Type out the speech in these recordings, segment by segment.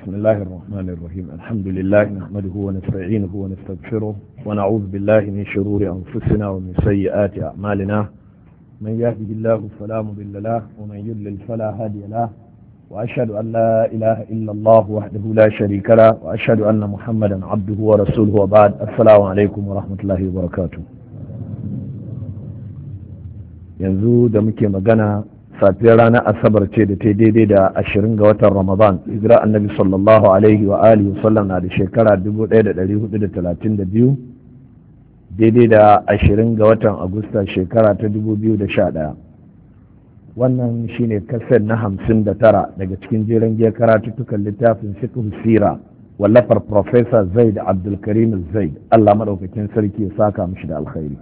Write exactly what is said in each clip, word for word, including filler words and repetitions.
بسم الله الرحمن الرحيم الحمد لله نحمده ونستعينه ونستغفره ونعوذ بالله من شرور أنفسنا ومن سيئات أعمالنا من يهده الله فلا مضل له ومن يضلل فلا هادي له وأشهد أن لا إله إلا الله وحده لا شريك له وأشهد أن محمدا عبده ورسوله وبعد السلام عليكم ورحمة الله وبركاته. yanzu da muke magana safiyar ranar asabar ce da ta daidai da ashirin ga watan ramadan hijira annabi sallallahu alaihi wa alihi wasallam na da shekara dubu ɗaya da ɗari hudu da talatin da biyu daidai da ashirin ga watan agusta shekara ta dubu biyu da sha ɗaya. Wannan shine kasar na hamsin da tara daga cikin jeren giyar karatuttukan littafin fiqh sira wallafar Professor Zaid Abdulkarim Zaid, Allah madaukakin sarki ya saka mishi da alkhairi.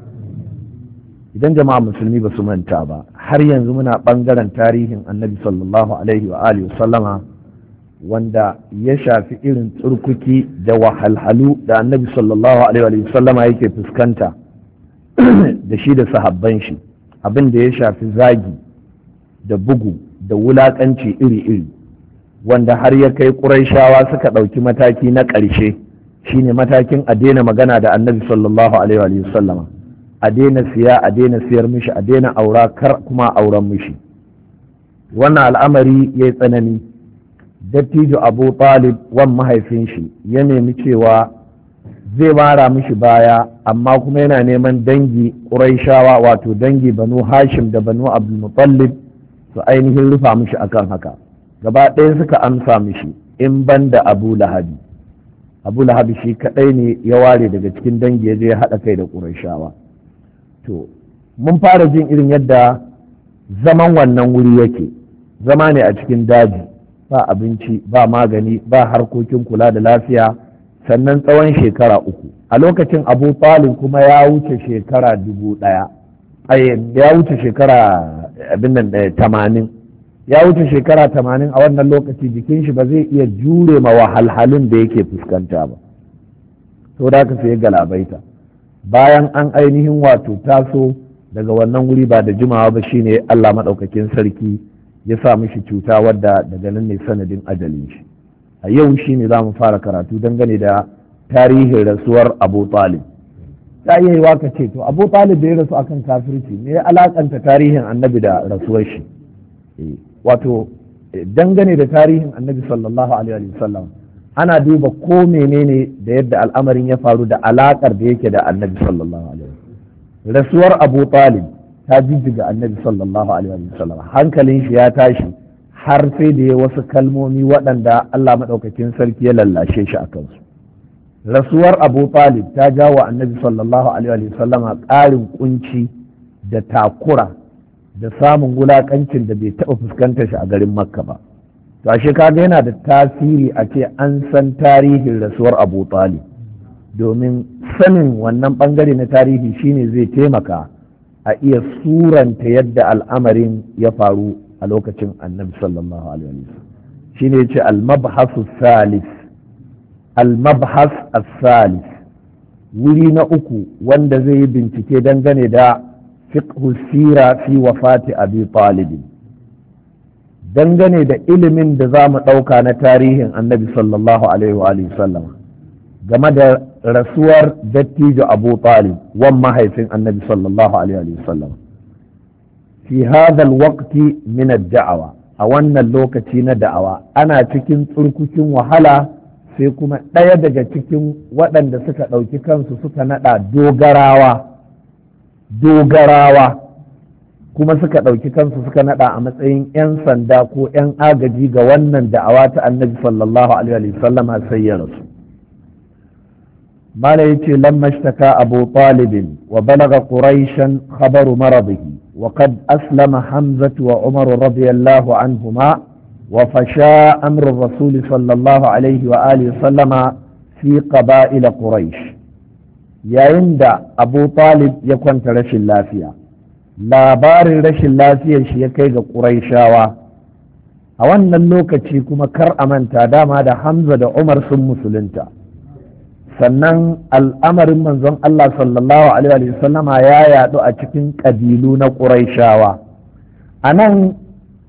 Idan jama'a musulmi ba su manta ba, har yanzu muna ɓangaren tarihin annabi sallallahu alaihi wa alihi sallama wanda ya shafi irin tsurkuki da wahalhalu da annabi sallallahu alaihi wa sallama yake fuskanta da shi da sahabban shi, abin da ya shafi zagi da bugu da wulaƙanci iri-iri, wanda har ya kai ƙuraishawa suka ɗauki mataki na ƙarshe shine matakin a daina magana da annabi sallallahu alaihi wa sallama, a daina siya a daina siyar mishi, a daina aura kar kuma auren mishi. Wannan al'amari ya yi tsanani. Dattijo Abu Talib wan mahaifin shi ya nemi cewa zai mara mishi baya, amma kuma yana neman dangi Qurayshawa, wato dangi Banu Hashim da Banu Abdul Muttalib su ainihin rufa mishi akan haka. Gaba ɗaya suka amsa mishi in banda Abu Lahabi. Abu Lahabi shi kaɗai ne ya ware daga cikin dangi ya je ya haɗa kai da Qurayshawa. To, mun fara jin irin yadda zaman wannan wuri yake, zama ne a cikin daji, ba abinci, ba magani, ba harkokin kula da lafiya, sannan tsawon shekara uku. A lokacin Abu Talib kuma ya wuce shekara dubu ɗaya, ya wuce shekara abin nan tamanin, ya wuce shekara tamanin a wannan lokaci jikin shi ba zai iya jure ma wahalhalun da yake fuskanta ba. To da ka sai galabaita. Bayan an ainihin wato taso daga wannan wuri ba da jimawa ba shine Allah maɗaukakin sarki ya sa mishi cuta wadda daga nan ne sanadin ajalin shi. A yau shine za mu fara karatu dangane da tarihin rasuwar Abu Talib. Ta iya yiwa ka ce to Abu Talib da ya rasu akan kafirci ne ya alakanta tarihin annabi da rasuwar shi. Wato dangane da tarihin annabi sallallahu alaihi wa sallam ana duba ko menene da yadda al'amarin ya faru da alakar da yake da annabi sallallahu alaihi wasallam. Rasuwar Abu Talib ta jijjiga annabi sallallahu alaihi wasallam, hankalin shi ya tashi har sai da ya wasu kalmomi waɗanda Allah maɗaukakin sarki ya lallashe shi a kansu. Rasuwar Abu Talib ta jawo annabi sallallahu alaihi wasallama ƙarin kunci da takura da samun wulaƙancin da bai taɓa fuskantar shi a garin Makka ba. To ashe kaga yana da tasiri a ce an san tarihin rasuwar Abu Talib, domin sanin wannan bangare na tarihi shine zai taimaka a iya suranta yadda al'amarin ya faru a lokacin annabi sallallahu alaihi wasallam. Shine yace al-mabhasu salis, al-mabhas as-salis, wuri na uku wanda zai yi bincike dangane da fiqhu sira fi wafati Abi Talib, dangane da ilimin da za mu ɗauka na tarihin annabi sallallahu alaihi wa sallam game da rasuwar dattijo Abu Talib wan mahaifin annabi sallallahu alaihi wa sallam fi hadha alwaqti min ad-da'wa, a wannan lokaci na da'awa ana cikin tsurkukin wahala, sai kuma ɗaya daga cikin waɗanda suka ɗauki kansu suka naɗa dogarawa dogarawa kuma suka ɗauki kansu suka naɗa a matsayin 'yan sanda ko 'yan agaji ga wannan da'awa ta annabi sallallahu alaihi wa sallama sai ya rasu. Mala yace lamma ishtaka Abu Talib wa balaga Quraishan khabaru maradihi wa qad aslama Hamza wa Umar radiyallahu anhuma wa fasha amru Rasul sallallahu alaihi wa alihi sallama fi qaba'il Quraish. Yayin da Abu Talib ya kwanta rashin lafiya, labarin rashin lafiyar shi ya kai ga ƙuraishawa. A wannan lokaci kuma kar a manta dama da Hamza da Umar sun musulunta, sannan al'amarin manzon Allah sallallahu alaihi wa sallama ya yaɗu a cikin ƙabilu na ƙuraishawa. A nan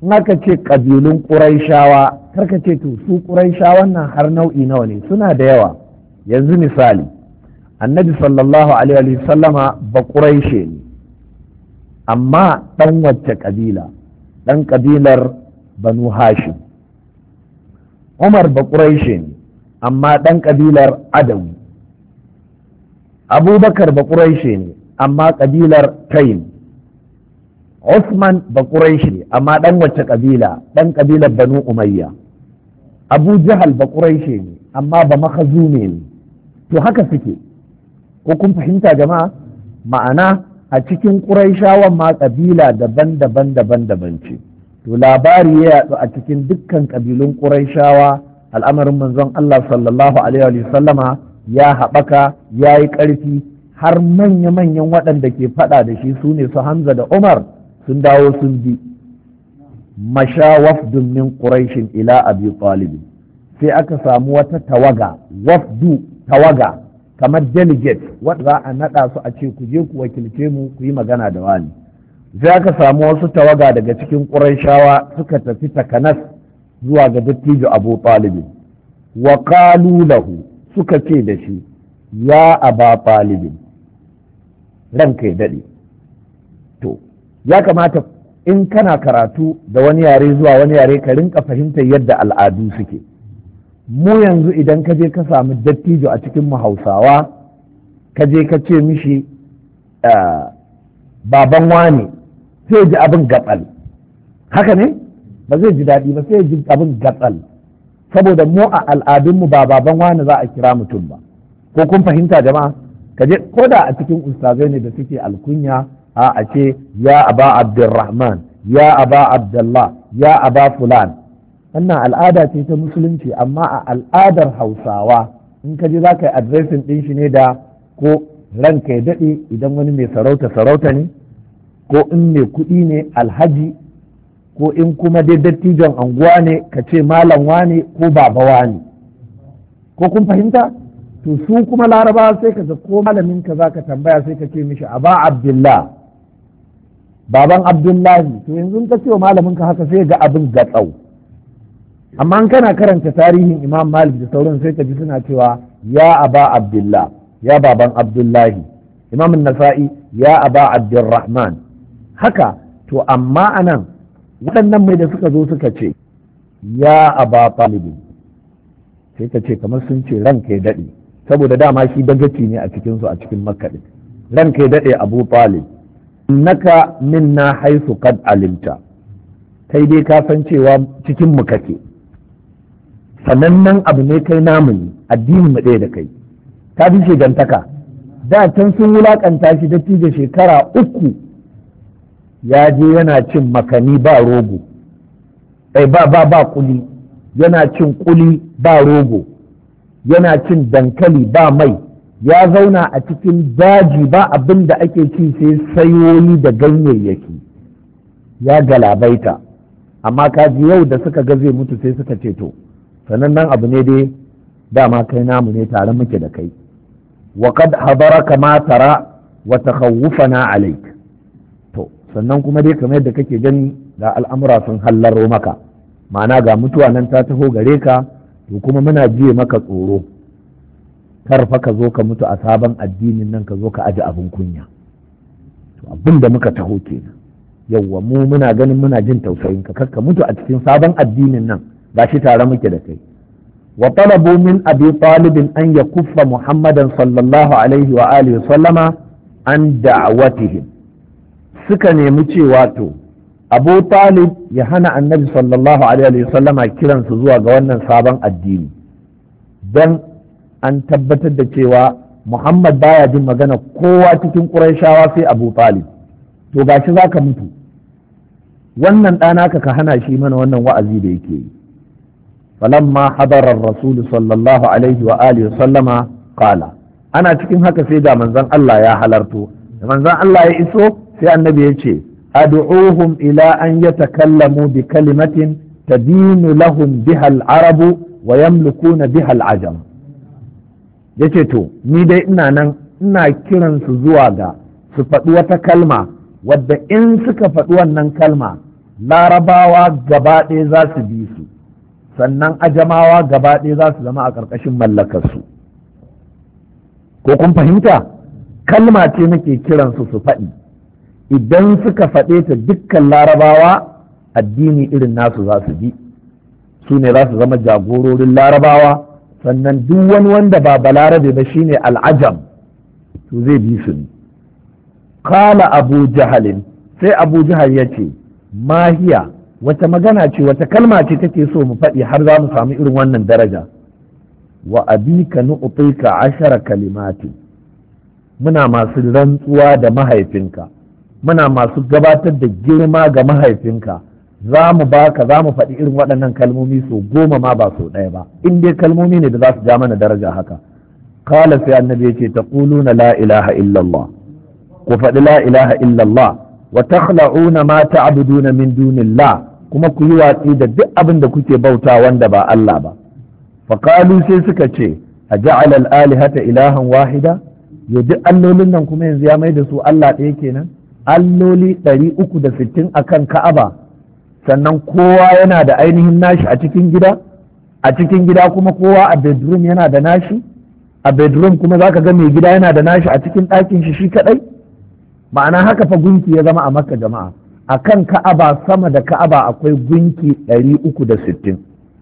in aka ce ƙabilun ƙuraishawa karka ce to su ƙuraishawan nan har nau'i nawa ne, suna da yawa. Yanzu misali annabi sallallahu alaihi wa sallama ba ƙuraishe ne, amma ɗan wacce ƙabila? ɗan ƙabilar banu hashim. Umar ba ƙuraishe ne, amma ɗan ƙabilar adawi. Abubakar ba ƙuraishe ne, amma ƙabilar taim. Usman ba ƙuraishe ne, amma ɗan wacce ƙabila? ɗan ƙabilar banu umayya. Abu Jahal ba ƙuraishe ne, amma ba makhazume ne. To haka suke, ko kun fahimta jama'a? Ma'ana a cikin ƙuraishawan ma ƙabila daban-daban daban-daban ce. To labari ya yaɗu a cikin dukkan ƙabilun ƙuraishawa, al'amarin manzon Allah sallallahu alaihi wa sallama ya haɓaka, ya yi ƙarfi, har manya-manyan waɗanda ke faɗa da shi su ne su Hamza da Umar sun dawo sun bi. Masha wafdun min Quraishin ila Abi Talib, sai aka samu wata tawaga, wafdu tawaga kamar delegate wadda za a naɗa su a ce ku je ku wakilce mu ku yi magana da wani. Sai aka samu wasu tawaga daga cikin Qurayshawa suka tafi takanas zuwa ga dattijo Abu Talib, wa qalu lahu, suka ce da shi ya Aba Talib, ranka ya daɗe. To ya kamata in kana karatu da wani yare zuwa wani yare ka rinka fahimtar yadda al'adu suke. Mu yanzu idan ka je ka samu dattijo a cikin mu Hausawa, ka je ka ce mishi baban wani, sai ji abin gatsal. Haka ne? Ba zai ji daɗi ba, sai ji abin gatsal, saboda mu a al'adunmu ba baban wani za a kira mutum ba. Ko kun fahimta jama'a? Ka je ko da a cikin ustazai ne da suke alkunya, a a ce ya aba Abdurrahman, ya aba Abdullah, ya aba fulan. Wannan al'ada ce ta musulunci, amma a al'adar Hausawa in ka je za ka yi adresin ɗin shi ne da ko ranka ya daɗe idan wani mai sarauta sarauta ne, ko in mai kuɗi ne alhaji, ko in kuma dai dattijon anguwa ne ka ce malam wane ko baba wane. Ko kun fahimta? To su kuma laraba sai ka ga ko malamin ka za ka tambaya sai ka ce mishi aba Abdullah, baban Abdullahi. To yanzu ka ce wa malamin ka haka sai ga abin gatsau. Amma in kana karanta tarihin Imam Malik da sauran sai ka ji suna cewa ya aba Abdullah, ya baban Abdullahi. Imam Nasa'i ya aba Abdurrahman. Haka to amma anan waɗannan mai da suka zo suka ce ya aba Talib, sai ka ce kamar sun ce ranka ya daɗe, saboda dama shi dagaci ne a cikinsu a cikin Makka ɗin. Ranka ya daɗe Abu Talib, innaka minna haisu qad alimta, kai dai ka san cewa cikin mu kake, sanannen abu ne kai namu ne, addinin mu ɗaya da kai. Ta bi shigantaka, da can sun wulakanta shi dattijo shekara uku ya je yana cin makani ba rogo, ai ba ba ba kuli, yana cin kuli ba rogo, yana cin dankali ba mai, ya zauna a cikin daji ba abin da ake ci sai sayoyi da ganyayyaki, ya galabaita. Amma kaji yau da suka ga zai mutu sai suka ce to sanannen abu ne dai dama kai namu ne, tare muke da kai. wa qad hadaraka ma tara wa takhawufana alayk. To sannan kuma dai kamar yadda kake gani ga al'amura sun hallaro maka, ma'ana ga mutuwa nan ta taho gare ka, to kuma muna jiye maka tsoro kar fa ka zo ka mutu a sabon addinin nan ka zo ka aji abin kunya. To abin da muka taho kenan, yawwa mu muna ganin muna jin tausayin ka, kar ka mutu a cikin sabon addinin nan, gashi tare muke da kai. wa talabu min abi talib an yakuffa muhammadan sallallahu alaihi wa alihi sallama an da'watihim, suka nemi cewa to abu talib ya hana annabi sallallahu alaihi wa sallama kiransu zuwa ga wannan sabon addini, don an tabbatar da cewa muhammad baya jin magana kowa cikin qurayshawa sai abu talib. To gashi zaka mutu, wannan ɗana ka ka hana shi mana wannan wa'azi da yake yi. falamma hadara ar-rasul sallallahu alaihi wa alihi sallama qala, ana cikin haka sai ga manzon Allah ya halarto. da manzon Allah ya iso sai annabi ya ce ad'uhum ila an yatakallamu bi kalimatin tadinu lahum biha al-arabu wa yamlikuna biha al-ajam. yace to ni dai ina nan ina kiran su zuwa ga su faɗi wata kalma wadda in suka faɗi wannan kalma larabawa gaba ɗaya za su bi su, sannan ajamawa gaba ɗaya za su zama a ƙarƙashin mallakarsu. Ko kun fahimta? Kalma ce nake kiransu su faɗi, idan suka faɗe ta dukkan larabawa addini irin nasu za su bi, su ne za su zama jagororin larabawa, sannan duk wani wanda ba balarabe ba shine al'ajam to zai bi su ne. Kala abu jahalin, sai abu jahal ya ce mahiya, wata magana ce, wata kalma ce take so mu faɗi har za mu samu irin wannan daraja. Wa abika nu'tika ashara kalimati, muna masu rantsuwa da mahaifinka, muna masu gabatar da girma ga mahaifinka, za mu baka za mu faɗi irin waɗannan kalmomi so goma ma ba so ɗaya ba, in dai kalmomi ne da za su ja mana daraja haka. Kala sai annabi ya ce taquluna la ilaha illallah, ku faɗi la ilaha illallah, wa takhla'una ma ta'buduna min dunillah, kuma ku yi watsi da duk abin da kuke bauta wanda ba Allah ba. Faqalu sai suka ce a ja'ala al-alihata ilahan wahida, ya duk allolin nan kuma yanzu ya mai da su Allah ɗaya kenan, alloli ɗari uku da sittin akan Ka'aba, sannan kowa yana da ainihin nashi a cikin gida, a cikin gida kuma kowa a bedroom yana da nashi, a bedroom kuma zaka ga mai gida yana da nashi a cikin ɗakin shi shi kaɗai. Ma'ana haka fa gunki ya zama a Makka jama'a, akan Ka'aba, sama da Ka'aba akwai gunki ɗari uku da sittin.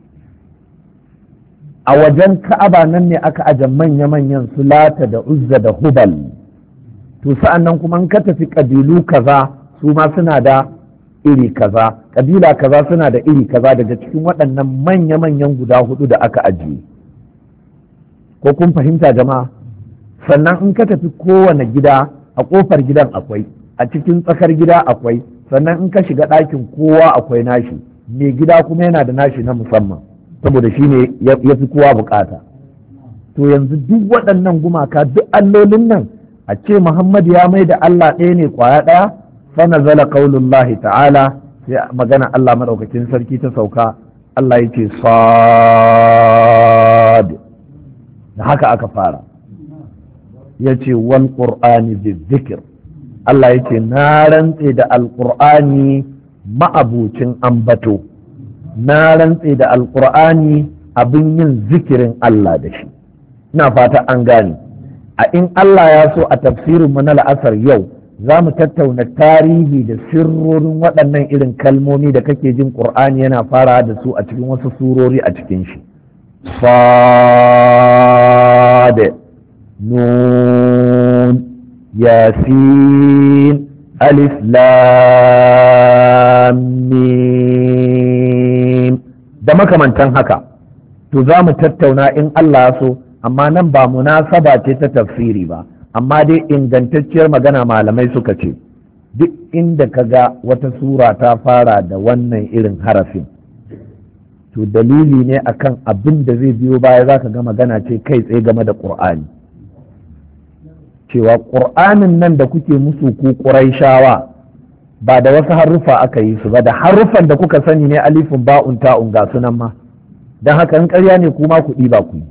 A wajen Ka'aba nan ne aka aje manya-manyan Sulata da Uzza da Hubal. To sa'an nan kuma in ka tafi ƙabilu kaza su ma suna da iri kaza, ƙabila kaza suna da iri kaza daga cikin waɗannan manya-manyan guda hudu da aka ajiye. Ko kun fahimta jama'a? Sannan in ka tafi kowane gida, a ƙofar gidan akwai, a cikin tsakar gida akwai, sannan in ka shiga ɗakin kowa akwai nashi, mai gida kuma yana da nashi na musamman, saboda shi ne ya fi kowa bukata. To yanzu duk waɗannan gumaka, duk allolin nan, a ce Muhammad ya mai da Allah ɗaya ne kwaya ɗaya, fa nazala qaulullahi ta'ala, sai magana Allah madaukakin sarki ta sauka, Allah ya ce sad, da haka aka fara, ya ce wal qur'ani bizikr, Allah ya ce na rantse da alqur'ani ma'abucin ambato, na rantse da alqur'ani abin yin zikirin Allah da shi. Ina fata an gane. A in Allah ya so a tafsirin mu na la'asar yau za mu tattauna tarihi da sirrorin waɗannan irin kalmomi da kake jin ƙur'ani yana fara da su a cikin wasu surori a cikin shi. Sad, Nun, Yasin, Alif, Lam, Mim, da makamantan haka. To za mu tattauna in Allah ya so, amma nan ba munasaba ce ta tafsiri ba, amma dai ingantacciyar magana malamai suka ce duk inda ka ga wata sura ta fara da wannan irin harafin to dalili ne akan abin da zai biyo baya za ka ga magana ce kai tsaye game da ƙur'ani, cewa ƙur'anin nan da kuke musu ku ƙuraishawa ba da wasu haruffa aka yi su ba, da haruffan da kuka sani ne alifin ba'un ta'un ga sunan ma, don haka in ƙarya ne kuma ku ɗiba ku yi.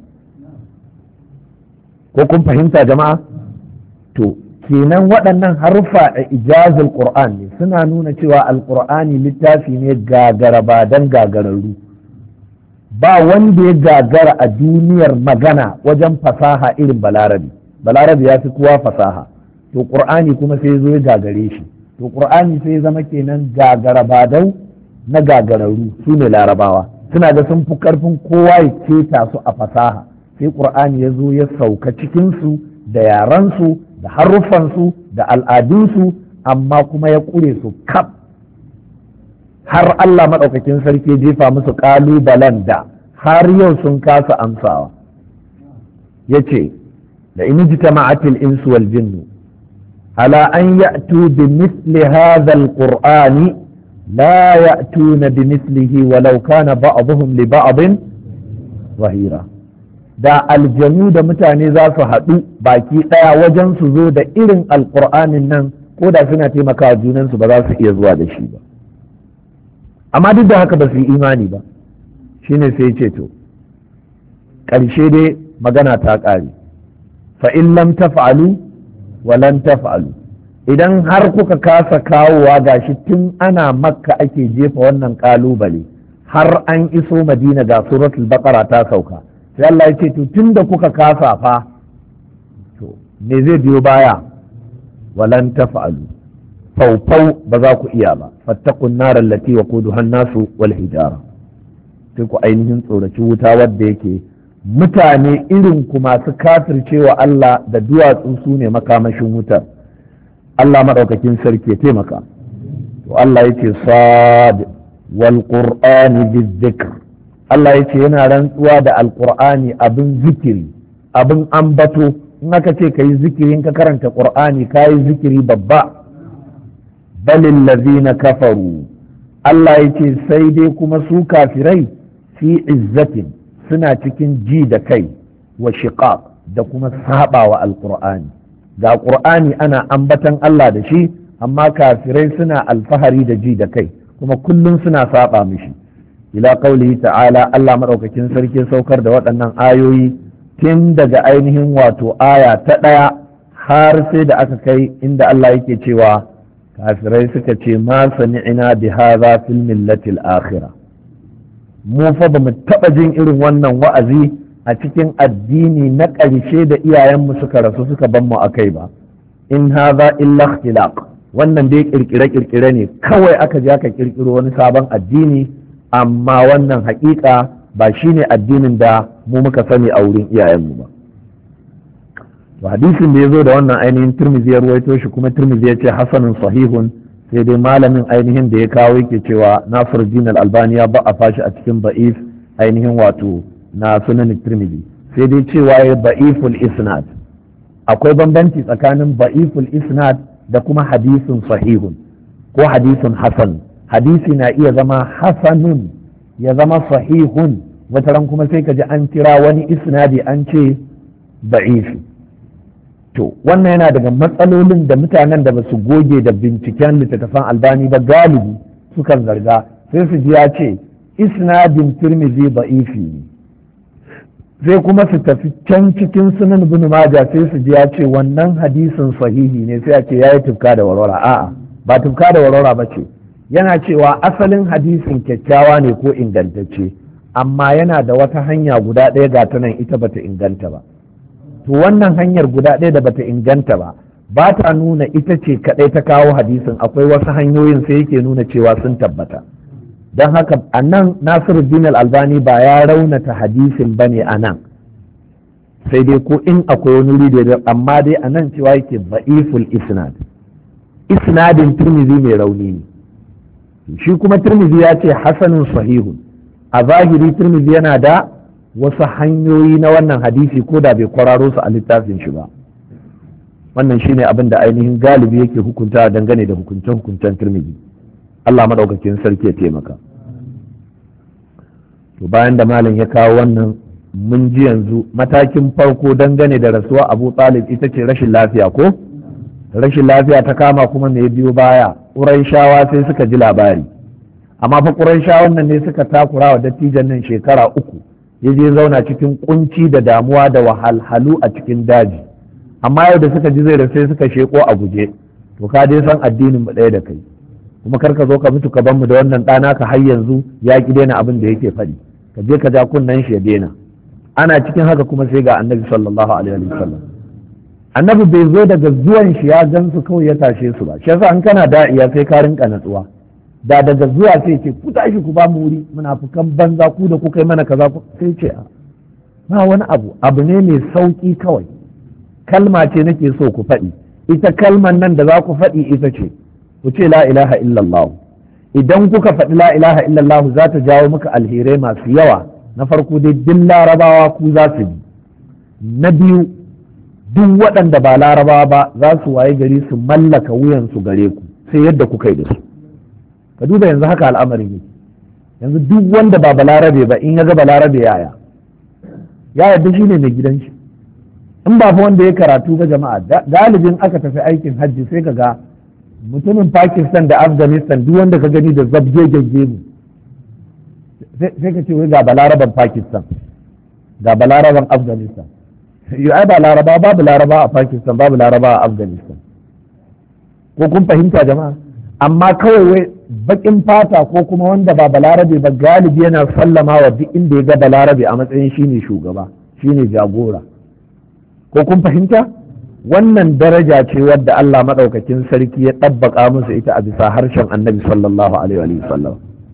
Ko kun fahimta jama'a? To kenan waɗannan haruffa a ijazul qur'an ne, suna nuna cewa alqur'ani littafi ne gagara ba dan gagararru, ba wanda ya gagara a duniyar magana wajen fasaha irin balarabi. Balarabi ya fi kowa fasaha, to qur'ani kuma sai zo ya gagare shi, to qur'ani sai zama kenan gagara ba dau na gagararru su ne larabawa, suna da sun fi karfin kowa ya keta su a fasaha, sai ƙur'ani ya zo ya sauka cikinsu da yaransu da haruffansu da al'adunsu, amma kuma ya ƙure su kaf har Allah maɗaukakin sarki jefa musu ƙalubalen da har yau sun kasa amsawa. Ya ce da in jitama'atil insu wal jinnu ala an ya'tu bi misli hadha al-qur'ani la ya'tuna bi mislihi walau kana ba'dhum li ba'dhin zahira. Da aljanu da mutane za su haɗu baki ɗaya wajen su zo da irin alƙur'anin nan, ko da suna taimakawa junansu ba za su iya zuwa da shi ba, amma duk da haka ba su yi imani ba. Shine sai ce to ƙarshe dai magana ta ƙare, fa in lam taf'alu wa lan taf'alu, idan har kuka kasa kawowa gashi tun ana makka ake jefa wannan kalubale har an iso madina ga suratul baqara ta sauka, sai Allah ya ce to tun da kuka kasa fa to me zai biyo baya, walan taf'alu faufau ba za ku iya ba, fattaqun nar allati waquduha an-nasu wal hijara, sai ku ainihin tsoraci wuta wadda yake mutane irin ku masu kafircewa Allah da duwatsu su ne makamashin wutar. Allah maɗaukakin sarki ya taimaka. To Allah ya ce sad wal qur'ani bizikr, Allah ya ce yana rantsuwa da alqur'ani abin zikiri abin ambato. In aka ce ka yi zikiri, in ka karanta qur'ani ka yi zikiri babba. balil ladhina kafaru, Allah ya ce sai dai kuma su kafirai fi izzatin suna cikin ji da kai wa shiqaq da kuma sabawa alqur'ani. ga qur'ani ana ambatan Allah da shi, amma kafirai suna alfahari da ji da kai kuma kullum suna saba mishi. ila qaulihi ta'ala, Allah madaukakin sarki saukar da waɗannan ayoyi tun daga ainihin wato aya ta ɗaya har sai da aka kai inda Allah yake cewa kafirai suka ce ma sami'na bi hadha fil millati al-akhirah, mu fa ba mu taɓa jin irin wannan wa'azi a cikin addini na ƙarshe da iyayenmu suka rasu suka ban mu akai ba. in hadha illa ikhtilaq, wannan dai kirkire-kirkire ne kawai aka je aka kirkiro wani sabon addini, amma wannan haƙiƙa ba shine addinin da mu muka sani a wurin iyayenmu ba. to hadisin da ya zo da wannan ainihin Tirmidhi ya ruwaito shi, kuma Tirmidhi ya ce hasanun sahihun, sai dai malamin ainihin da ya kawo yake cewa Nasiruddin al-Albani ya ba a fashi a cikin ba'if ainihin wato na sunan Tirmidhi, sai dai cewa ya ba'iful isnad. akwai bambanci tsakanin ba'iful isnad da kuma hadisin sahihun ko hadisin hasan. hadisi na iya zama hasanun ya zama sahihun, wataran kuma sai ka ji an kira wani isnadi an ce ba'ifi. to wannan yana daga matsalolin da mutanen da ba su goge da binciken littattafan Albani ba galibi sukan zarga, sai su ji ya ce isnadin Tirmidhi ba'ifi ne, sai kuma su tafi can cikin sunan ibn Majah sai su ji ya ce wannan hadisin sahihi ne, sai a ce yayi tufka da warwara. a'a ba tufka da warwara ba ce, yana cewa asalin hadisin kyakkyawa ne ko ingantacce, amma yana da wata hanya guda ɗaya ga ta nan ita bata inganta ba. to wannan hanyar guda ɗaya da bata inganta ba ba ta nuna ita ce kaɗai ta kawo hadisin, akwai wasu hanyoyin sai yake nuna cewa sun tabbata. don haka a nan Nasiruddin al-Albani ba ya raunata hadisin ba ne a nan, sai dai ko in akwai wani wuri da, amma dai a nan cewa yake ba'iful isnad, isnadin Tirmidhi mai rauni ne. shi kuma Tirmidhi ya ce hasanun sahihun, a zahiri Tirmidhi yana da wasu hanyoyi na wannan hadisi ko da bai kwararo su a littafin shi ba. wannan shine abin da ainihin galibi yake hukunta dangane da hukuncen hukuncen Tirmidhi. Allah madaukakin sarki ya taimaka. to bayan da malam ya kawo wannan, mun ji yanzu matakin farko dangane da rasuwa Abu Talib ita ce rashin lafiya ko rashin lafiya ta kama, kuma me biyo baya? Qurayshawa sai suka ji labari, amma fa Qurayshawan nan ne suka takura wa dattijan nan shekara uku, ya je zauna cikin kunci da damuwa da wahalhalu a cikin daji, amma yau da suka ji zai rasu sai suka sheko a guje. to ka dai san addinin mu ɗaya da kai, kuma kar ka zo ka mutu ka ban mu da wannan ɗana ka har yanzu ya ki daina abin da yake faɗi, ka je ka ja kunnen shi ya daina. ana cikin haka kuma sai ga annabi sallallahu alaihi wa sallam. annabi bai zo daga zuwan shi ya gan su kawai ya tashe su ba, shi yasa an kana da'iya sai ka rinka natsuwa. da daga zuwa sai ce ku tashi ku ba mu wuri, munafukan banza ku da kuka yi mana kaza, sai ce a ba wani abu abu ne mai sauki kawai, kalma ce nake so ku faɗi, ita kalman nan da za ku faɗi ita ce ku ce la ilaha illallah. idan kuka faɗi la ilaha illallah za ta jawo muka alherai masu yawa. na farko dai duk larabawa ku za su bi, na biyu duk waɗanda ba larabawa ba za su waye gari su mallaka wuyansu gare ku sai yadda kuka yi da su. ka duba yanzu haka al'amarin yake, yanzu duk wanda ba balarabe ba in ya ga balarabe yaya ya yarda shi ne mai gidan shi. in ba fa wanda ya karatu ba jama'a, galibin aka tafi aikin hajji sai ka ga mutumin Pakistan da Afghanistan duk wanda ka gani da zabgegen gemu sai ka ce wai ga balaraban Pakistan ga balaraban Afghanistan. yau ai ba laraba babu laraba a Pakistan babu laraba a Afghanistan. ko kun fahimta jama'a? Amma kawai wai bakin fata ko kuma wanda ba balarabe ba galibi yana sallama wa duk inda ya ga balarabe a matsayin shine shugaba, shine jagora. Ko kun fahimta? Wannan daraja ce wadda Allah madaukakin sarki ya ɗabbaka musu ita a bisa harshen Annabi sallallahu alaihi wa sallam.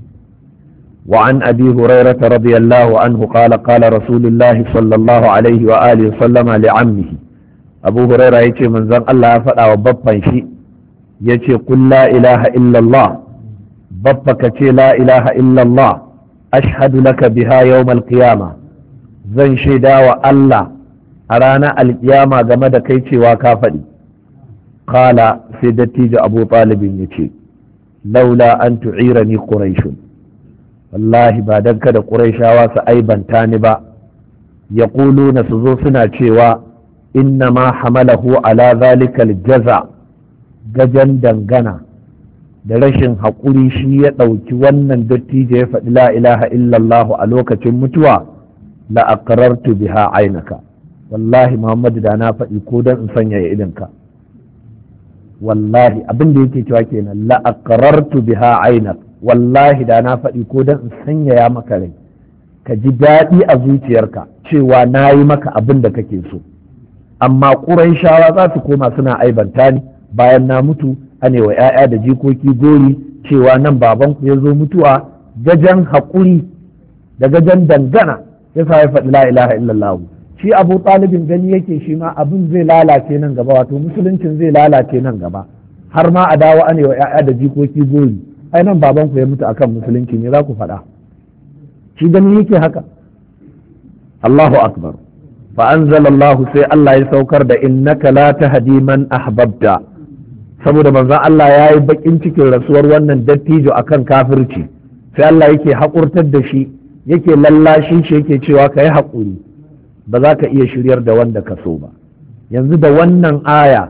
وعن أبي هريرة رضي الله عنه قال قال رسول الله صلى الله عليه وآله وسلم لعمه أبو هريرة يتي من زن الله فأنا وبطن شيء يتي قل لا إله إلا الله بطك لا إله إلا الله أشهد لك بها يوم القيامة زن شدا وألا أرانا القيامة جمد كيتي وكافدي قال سيدتي أبو طالب يتي لولا أن تعيرني قريش wallahi ba dan kada quraishawa su aibanta ni ba yaquluna su zo suna cewa inna ma hamalahu ala zalika aljaza gajan dangana da rashin haƙuri shi ya ɗauki wannan dattijo ya faɗi la ilaha illallah a lokacin mutuwa la aqrartu biha ainaka wallahi muhammadu da na faɗi ko dan in sanya ya idinka wallahi abin da yake cewa kenan la aqrartu biha ainaka wallahi da na faɗi ko don in sanyaya maka rai ka ji daɗi a zuciyarka cewa na yi maka abin da kake so amma ƙuraishawa za su koma suna aibanta ni bayan na mutu ane wa 'ya'ya da jikoki gori cewa nan babanku ya zo mutuwa gajen haƙuri da gajen dangana ya sa ya faɗi la ilaha illallah shi abu ɗalibin gani yake shi ma abin zai lalace nan gaba wato musuluncin zai lalace nan gaba har ma a dawo ane wa 'ya'ya da jikoki gori ai nan baban ku ya mutu akan musulunci ne za ku faɗa shi gani yake haka Allahu akbar fa anzalallahu sai Allah ya saukar da innaka la tahdi man ahbabta saboda manzon Allah ya yi bakin cikin rasuwar wannan dattijo akan kafirci sai Allah yake haƙurtar da shi yake lallashin shi yake cewa ka yi haƙuri ba za ka iya shiryar da wanda ka so ba yanzu da wannan aya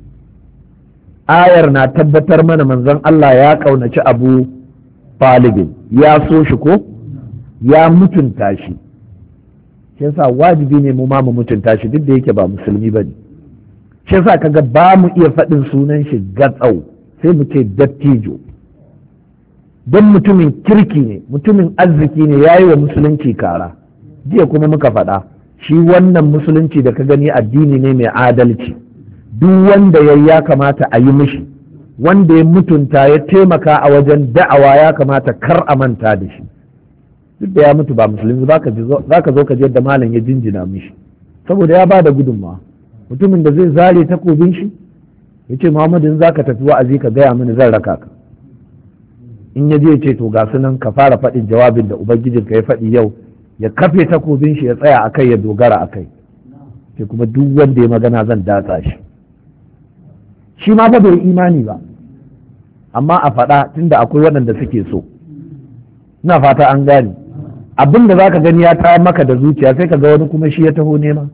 ayar na tabbatar mana manzon Allah ya kaunaci Abu Talibin ya so shi ko ya mutunta shi shi yasa wajibi ne mu ma mu mutunta shi duk da yake ba musulmi bane shi yasa kaga ba mu iya faɗin sunan shi gatsau sai mu ce dattijo don mutumin kirki ne mutumin arziki ne yayi wa musulunci kara jiya kuma muka faɗa shi wannan musulunci da ka gani addini ne mai adalci duk wanda ya ya kamata a yi mishi wanda ya mutunta ya taimaka a wajen da'awa ya kamata kar a manta da shi duk da ya mutu ba musulmi za ka zo ka je yadda malam ya jinjina mishi saboda ya ba da gudunmawa mutumin da zai zare takobin shi ya ce muhammadu in za ka tafi wa'azi ka gaya mini zan raka ka in ya je ya ce to ga sunan ka fara faɗin jawabin da ubangijinka ya faɗi yau ya kafe takobin shi ya tsaya a kai ya dogara a kai sai kuma duk wanda ya magana zan datsa shi shi ma fa bai imani ba amma a faɗa tunda akwai waɗanda suke so ina fata an gane abin da zaka gani ya tayar maka da zuciya sai ka ga wani kuma shi ya taho nema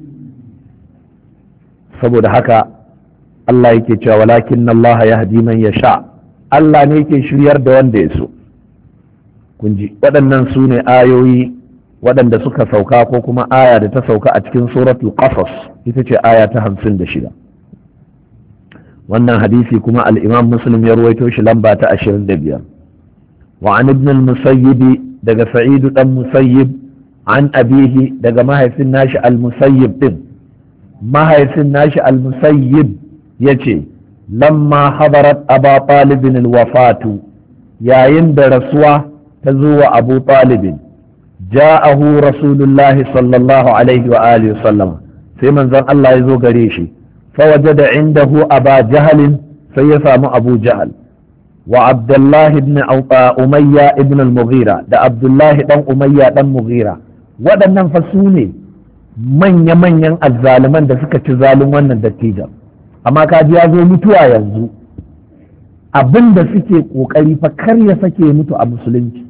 saboda haka Allah yake cewa walakin Allah ya hadi man ya sha Allah ne yake shiryar da wanda ya so kun ji waɗannan su ne ayoyi waɗanda suka sauka ko kuma aya da ta sauka a cikin suratul qasas ita ce aya ta hamsin da shida wannan hadisi kuma al-imam muslim ya ruwaito shi lamba ta ashirin da biyar wa an ibn al-musayyib daga sa'id dan musayyib an abihi daga mahaifin nashi al-musayyib din mahaifin nashi al-musayyib yace lamma hadarat aba talib al-wafatu yayin da rasuwa ta zo wa abu talib ja'ahu rasulullahi sallallahu alaihi wa alihi wa sallama sai manzon Allah ya zo gare shi فوجد عنده أبا جهل سيسام أبو جهل وعبد الله بن أمية ابن المغيرة ده عبد الله بن أمية بن مغيرة waɗannan fa su ne manya-manyan azzaliman da suka ci zalun wannan dattijan amma kaji ya zo mutuwa yanzu abin da suke ƙoƙari fa kar ya sake mutu a musulunci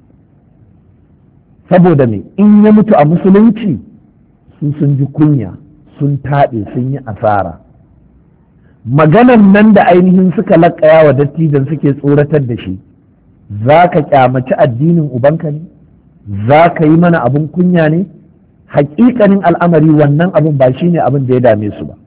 saboda me in ya mutu a musulunci su sun ji kunya sun taɗe sun yi asara maganan nan da ainihin suka laƙaya wa dattijan suke tsoratar da shi za ka ƙyamaci addinin ubanka ne za ka yi mana abin kunya ne haƙiƙanin al'amari wannan abin ba shi ne abin da ya dame su ba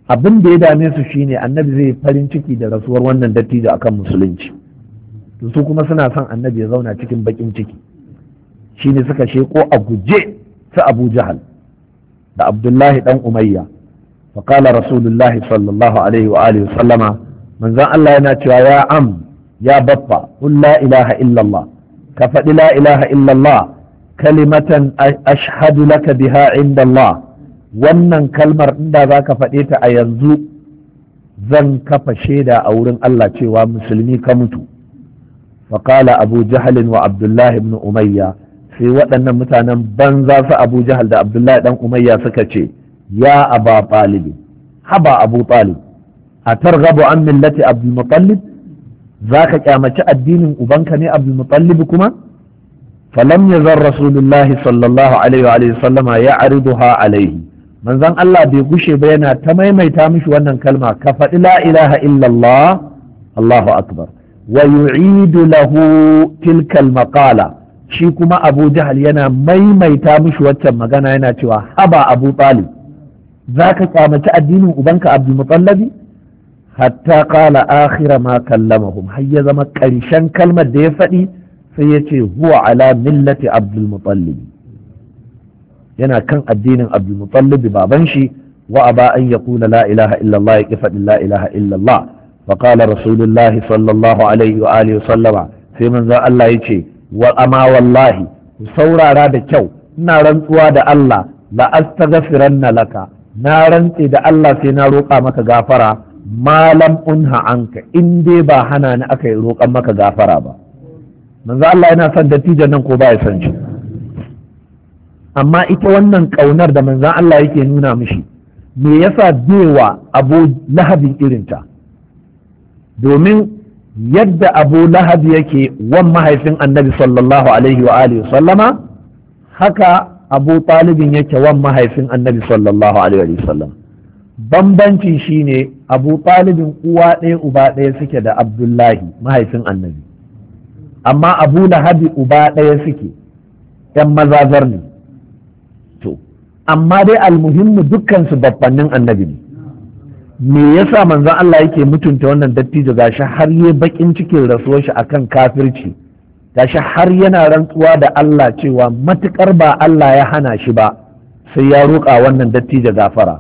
abin da ya dame su shine annabi zai farin ciki da rasuwar wannan dattijo akan musulunci, to su kuma suna son annabi ya zauna cikin bakin ciki, shine suka sheko a guje su Abu Jahal da Abdullahi dan Umayya. fa qala rasulullahi sallallahu alaihi wa alihi sallama, manzon Allah yana cewa ya am ya baffa qul la ilaha illallah, ka faɗi la ilaha illallah kalimatan ashhadu laka biha inda Allah, wannan kalmar inda za ka faɗe ta a yanzu zan kafa shaida a wurin Allah cewa musulmi ka mutu. faƙala abu jahalin wa abdullahi ibn umayya, sai waɗannan mutanen banza su abu jahal da abdullahi ɗan umayya suka ce ya aba talib, haba abu talib, a targhabu an millati abdul muttalib, za ka kyamaci addinin ubanka ne abdul muttalib kuma? falam yazar rasulullahi sallallahu alaihi wa sallama ya ariduha alaihi, manzon Allah bai gushe ba yana ta maimaita mishi wannan kalma, ka faɗi la ilaha illallah Allahu akbar, wa yu'idu lahu tilka al-maqala, shi kuma Abu Jahal yana maimaita mishi waccan magana yana cewa haba Abu Talib, zaka kyamaci addinin ubanka Abdul Muttalib? hatta qala akhira ma kallamahum, har ya zama ƙarshen kalmar da ya faɗi sai ya ce huwa ala millati Abdul Muttalib, yana kan addinin Abdul Muttalib baban shi, wa aba an yaqula la ilaha illallah, ya ki faɗi la ilaha illallah. فقال رسول الله صلى الله عليه وآله وسلم sai manzon Allah ya ce wa ama wallahi saurara da kyau, ina rantsuwa da Allah la astaghfiranna laka, na rantse da Allah sai na roƙa maka gafara malam unha anka, in dai ba hana ni aka yi roƙan maka gafara ba. manzon Allah yana son dattijan nan ko ba ya son shi? amma ita wannan ƙaunar da manzon Allah yake nuna mishi, me yasa bewa Abu Lahabin irinta? domin yadda Abu Lahab yake wan mahaifin annabi sallallahu alaihi wa alihi sallama, haka Abu Talibin yake wan mahaifin annabi sallallahu alaihi wa sallam. bambanci shine Abu Talibin uwa ɗaya uba ɗaya suke da Abdullahi mahaifin annabi, amma Abu Lahab uba ɗaya suke, ‘yan mazazar ne. to amma dai almuhimmu dukkan su babbannin annabi ne. me yasa manzon Allah yake mutunta wannan dattijo, gashi har yi bakin cikin rasuwar shi akan kafirci, gashi har yana rantsuwa da Allah cewa matukar ba Allah ya hana shi ba sai ya roƙa wannan dattijo gafara,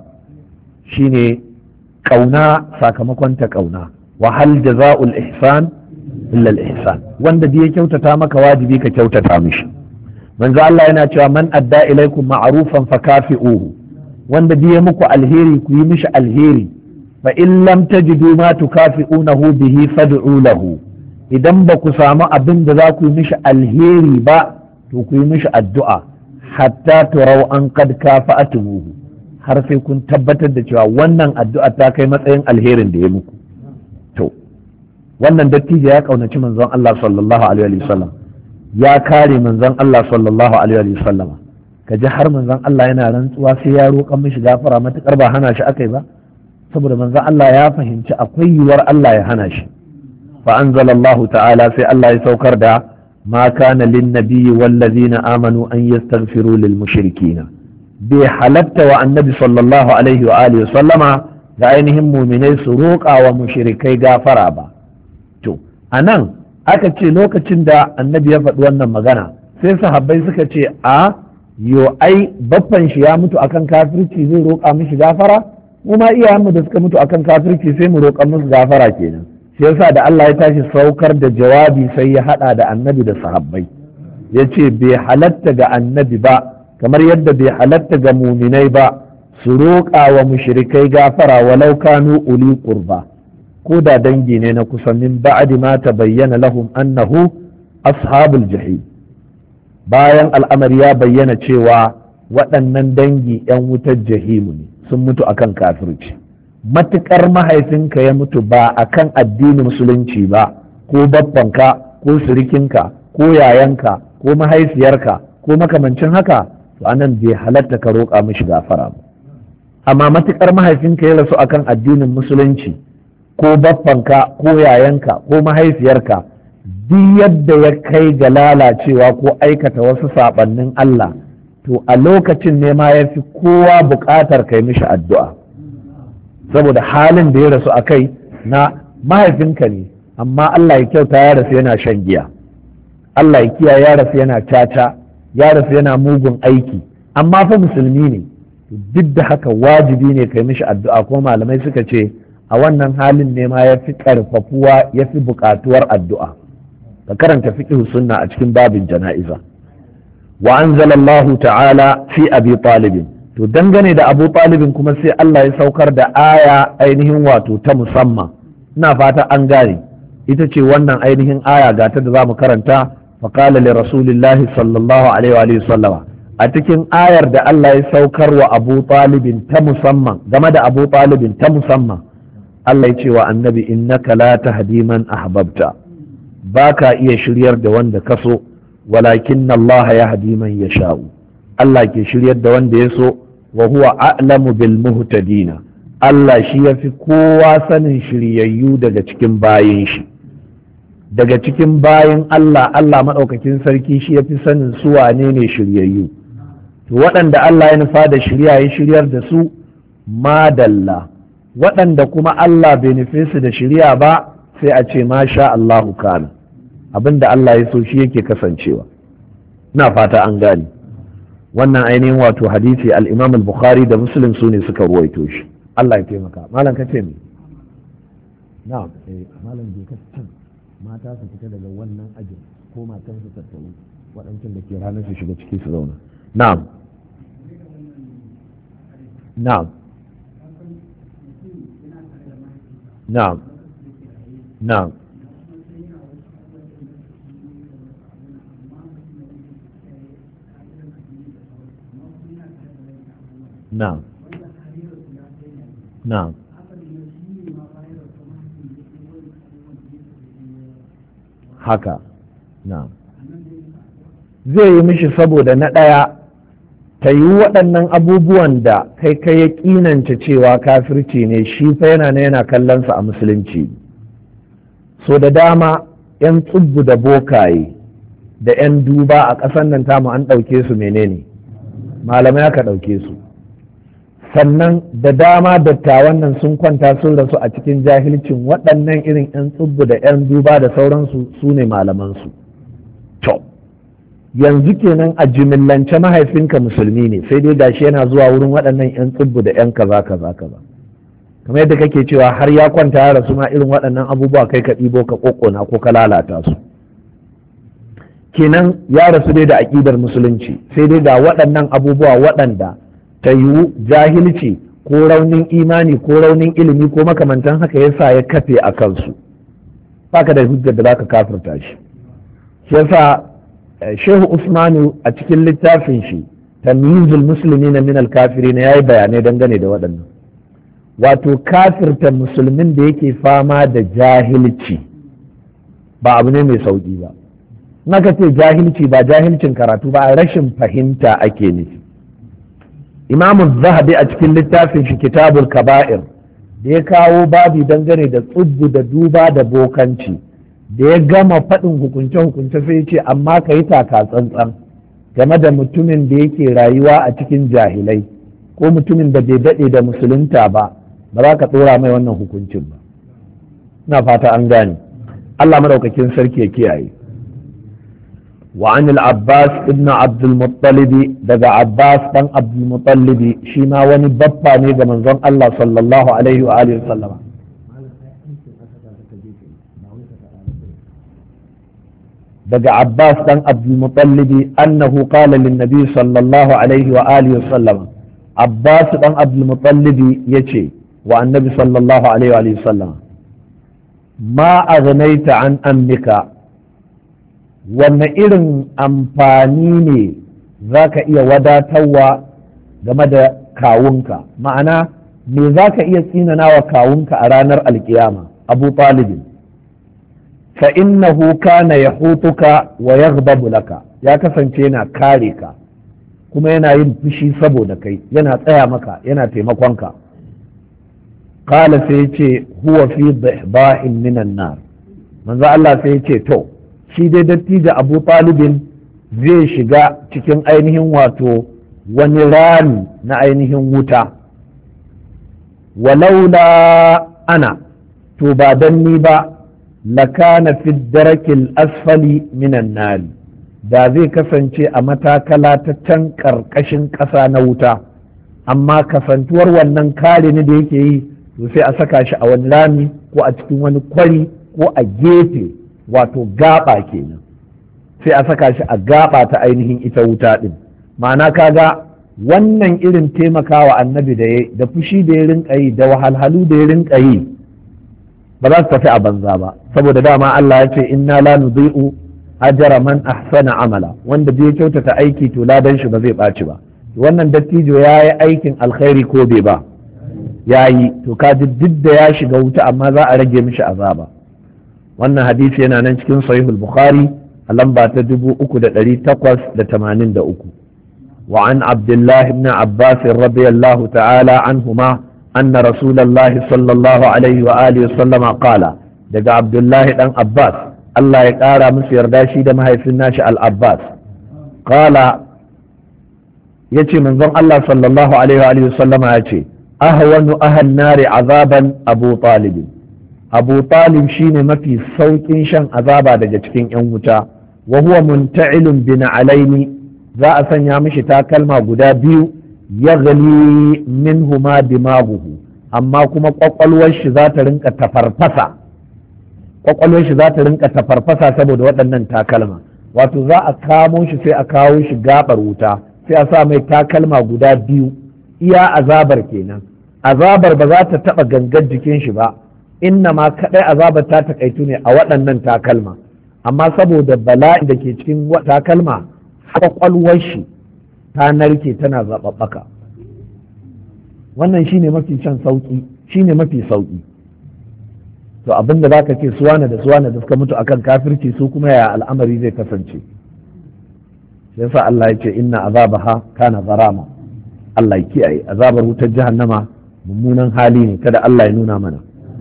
shine kauna sakamakon ta kauna, wa hal jaza'ul ihsan illa al ihsan, wanda da ya kyautata maka wajibi ka kyautata mishi. manzo Allah yana cewa man adda ilaikum ma'rufan fakafi'uhu, wanda da ya muku alheri ku yi mishi alheri, fa in lam tajidu ma tukafi'unahu bihi fad'u lahu, idan ba ku samu abin da za ku yi mishi alheri ba to ku yi mishi addu'a, hatta turau an qad kafa'atumuhu, har sai kun tabbatar da cewa wannan addu'a ta kai matsayin alherin da ya muku. to wannan dattijo ya kaunaci manzon Allah sallallahu alaihi wasallam, ya kare manzon Allah sallallahu alaihi wasallam, kaji har manzon Allah yana rantsuwa sai ya roƙa mishi gafara matukar ba hana shi akai ba, saboda manzon Allah ya fahimci akwai yiwuwar Allah ya hana shi. fa anzalallahu ta'ala, sai Allah ya saukar da ma kana lin nabiyyi wal ladzina amanu an yastaghfiru lil mushrikina, bai halatta wa annabi sallallahu alaihi wa alihi sallama da ainihin muminai su roƙa wa mushrikai gafara ba. to anan aka ce lokacin da annabi ya faɗi wannan magana sai sahabbai suka ce a yo ai baffan shi ya mutu akan kafirci zai roƙa mishi gafara, mu ma iyayenmu da suka mutu akan kafirci sai mu roƙa musu gafara kenan. shi yasa da Allah ya tashi saukar da jawabi sai ya hada da annabi da sahabbai, ya ce bai halatta ga annabi ba kamar yadda bai halatta ga muminai ba su roƙa wa mushrikai gafara walau kanu uli qurba, ko da dangi ne na kusa, min ba'di ma tabayyana lahum annahu ashabul jahim, bayan al'amari ya bayyana cewa waɗannan dangi 'yan wutar jahimu ne, sun mutu akan kafirci. matukar mahaifinka ya mutu ba akan addinin musulunci ba, ko babbanka ko sirikinka ko yayanka ko mahaifiyarka ko makamancin haka, to anan bai halatta ka roƙa mishi gafara ba. amma matukar mahaifinka ya rasu akan addinin musulunci, ko babbanka ko yayanka ko mahaifiyarka, duk yadda ya kai ga lalacewa ko aikata wasu saɓannin Allah, to a lokacin ne ma ya fi kowa buƙatar kai mishi addu'a. saboda halin da ya rasu a kai na mahaifinka ne, amma Allah ya kyauta ya rasu yana shan giya, Allah ya kiyaye ya rasu yana caca, ya rasu yana mugun aiki, amma fa musulmi ne. Duk da haka wajibi ne kai mishi addu'a, ko malamai suka ce a wannan halin ne ma ya fi ƙarfafuwa ya fi buƙatuwar addu'a. Ka karanta fiqh sunna a cikin babin jana'iza. Wa anzalallahu ta'ala fi abi talibin, to dangane da abu talibin kuma sai Allah ya saukar da aya ainihin wato ta musamman, ina fata an gane, ita ce wannan ainihin aya ga ta da za mu karanta. Faqala li rasulillahi sallallahu alaihi wa sallama, a cikin ayar da Allah ya saukar wa abu talibin ta musamman, game da abu talibin ta musamman, Allah ya ce wa annabi innaka la tahdi man ahbabta, baka iya shiryar da wanda ka so, walakin Allah yahdi man yasha'u, Allah ke shiryar da wanda ya so, wa huwa a'lamu bil muhtadina, Allah shi yafi kowa sanin shiryayyu daga cikin bayin shi, daga cikin bayin Allah, Allah maɗaukakin sarki shi yafi sanin su wane ne shiryayyu. To waɗanda Allah ya nufa da shirya ya shiryar da su madalla, waɗanda kuma Allah bai nufe su da shirya ba sai a ce masha Allahu kana, abinda Allah ya so shi yake kasancewa. Ina fata an gane wannan ainihin wato hadisi al-Imam al-Bukhari da Muslim su ne suka ruwaito shi. Allah ya taimaka. Malam ka ce me? Na'am, eh malam bai ka can mata su fita daga wannan ajin ko matan su tattauna waɗancan da ke ranar su shiga ciki su zauna. Na'am. Na'am. Na'am. Na'am. Na'am. Na'am. Haka. Na'am. Zai yi mishi saboda na ɗaya ta yi waɗannan abubuwan da kai kai ya ƙinanta cewa kafirci ne, shi fa yana na yana kallonsa a musulunci. So da dama 'yan tsubbu da bokaye da 'yan duba a ƙasar nan tamu an ɗauke su menene malamai aka ɗauke su, sannan da dama dattawan nan sun kwanta sun rasu a cikin jahilcin waɗannan irin 'yan tsubbu da 'yan duba da sauransu su ne malamansu. To yanzu kenan a jimillance mahaifinka musulmi ne, sai dai gashi yana zuwa wurin waɗannan 'yan tsubbu da 'yan kaza kaza kaza, kamar yadda kake cewa har ya kwanta ya rasu ma irin waɗannan abubuwa kai ka ɗibo ka ƙoƙona ko ka lalata su. Kenan ya rasu dai da aƙidar musulunci, sai dai ga waɗannan abubuwa waɗanda ta yiwu jahilci ko raunin imani ko raunin ilimi ko makamantan haka yasa ya kafe a kansu, baka da hujjar da zaka kafirta shi. Shi yasa Shehu Usmanu a cikin littafin shi Tamyizul Muslimina min al-Kafirin yayi bayanai dangane da waɗannan. Wato kafirta musulmin da yake fama da jahilci ba abu ne mai sauƙi ba. Naka ce jahilci ba jahilcin karatu ba, rashin fahimta ake nufi. Imam Zahabi a cikin littafin shi Kitabul Kaba'ir da ya kawo babi dangane da tsubbu da duba da bokanci, da ya gama faɗin hukunce-hukunce sai ce amma ka yi taka tsantsan game da mutumin da yake rayuwa a cikin jahilai ko mutumin da bai daɗe da musulunta ba, ba za ka ɗora mai wannan hukuncin ba. Ina fata an gane. Allah madaukakin sarki ya kiyaye. وعن العباس ابن عبد المطلب دغا عباس بن عبد المطلب شيما وني بابا ne ga manzon Allah sallallahu alaihi wa alihi wasallam. daga Abbas dan Abdul Muttalib annahu qala lin nabi sallallahu alaihi wa alihi wasallam. Abbas dan Abdul Muttalib yace wa annabi sallallahu alaihi wa alihi wasallam, ma aghnaita an ammika, wanne irin amfani ne za ka iya wadatarwa game da kawunka, ma'ana me za ka iya tsinana wa kawunka a ranar alkiyama? Abu Talibin, fa innahu kana yahutuka wa yaghdabu laka, ya kasance yana kare ka kuma yana yin fushi saboda kai, yana tsaya maka, yana taimakonka. Qala sai yace huwa fi dhihbahin minan nar, manzo Allah sai yace to shi dai dattijo Abu Talibin zai shiga cikin ainihin wato wani rami na ainihin wuta. walaula ana to ba dan ni ba lakana fi darakil asfali minan nari da zai kasance a matakala ta can ƙarƙashin ƙasa na wuta, amma kasantuwar wannan kare ni da yake yi to sai a saka shi a wani rami ko a cikin wani kwari ko a gefe, wato gaba kenan, sai a saka shi a gaba ta ainihin ita wuta din. Ma'ana kaga wannan irin taimakawa annabi da ya da fushi da ya rinka yi da wahalhalu da ya rinka yi ba za su tafi a banza ba, saboda dama Allah ya ce inna la nudhi'u ajra man ahsana amala, wanda bai kyautata aiki to ladan shi ba zai ɓaci ba. Wannan dattijo ya yi aikin alkhairi ko bai ba, ya yi, to kaji duk da ya shiga wuta amma za a rage mishi azaba. Wannan hadisi yana nan cikin sahihul bukhari a lamba ta dubu uku da ɗari takwas da tamanin da uku. wa an abdullahi ibn abbas radiyallahu ta'ala anhuma anna rasulullahi sallallahu alaihi wa alihi wa sallama qala, daga abdullahi dan abbas Allah ya ƙara musu yarda shi da mahaifin nashi al-abbas, qala yace manzon Allah sallallahu alaihi wa sallama yace ahwanu ahal nari azaban abu talib, abu talib shine mafi saukin shan azaba daga cikin yan wuta, wa huwa munta'ilun bin alaini, za a sanya mishi takalma guda biyu, yaghli minhuma dimaguhu, amma kuma kwakwalwar shi za ta rinka tafarfasa kwakwalwar shi za ta rinka tafarfasa saboda waɗannan takalma. Wato za a kamo shi sai a kawo shi gabar wuta, sai a sa mai takalma guda biyu, iya azabar kenan. Azabar ba za ta taɓa gangar jikin shi ba, inna ma kaɗai azabar ta takaitu ne a waɗannan takalma, amma saboda bala'i da ke cikin takalma kwakwalwar shi ta narke tana zaɓaɓɓaka. Wannan shine mafi shan sauƙi, shine mafi sauƙi. To abin da zaka ce suwana da suwana da suka mutu akan kafirci su kuma ya al'amari zai kasance. Yasa Allah ya ce inna azabaha kana gharama. Allah ya kiyaye, azabar wutar jahannama mummunan hali ne, kada Allah ya nuna mana.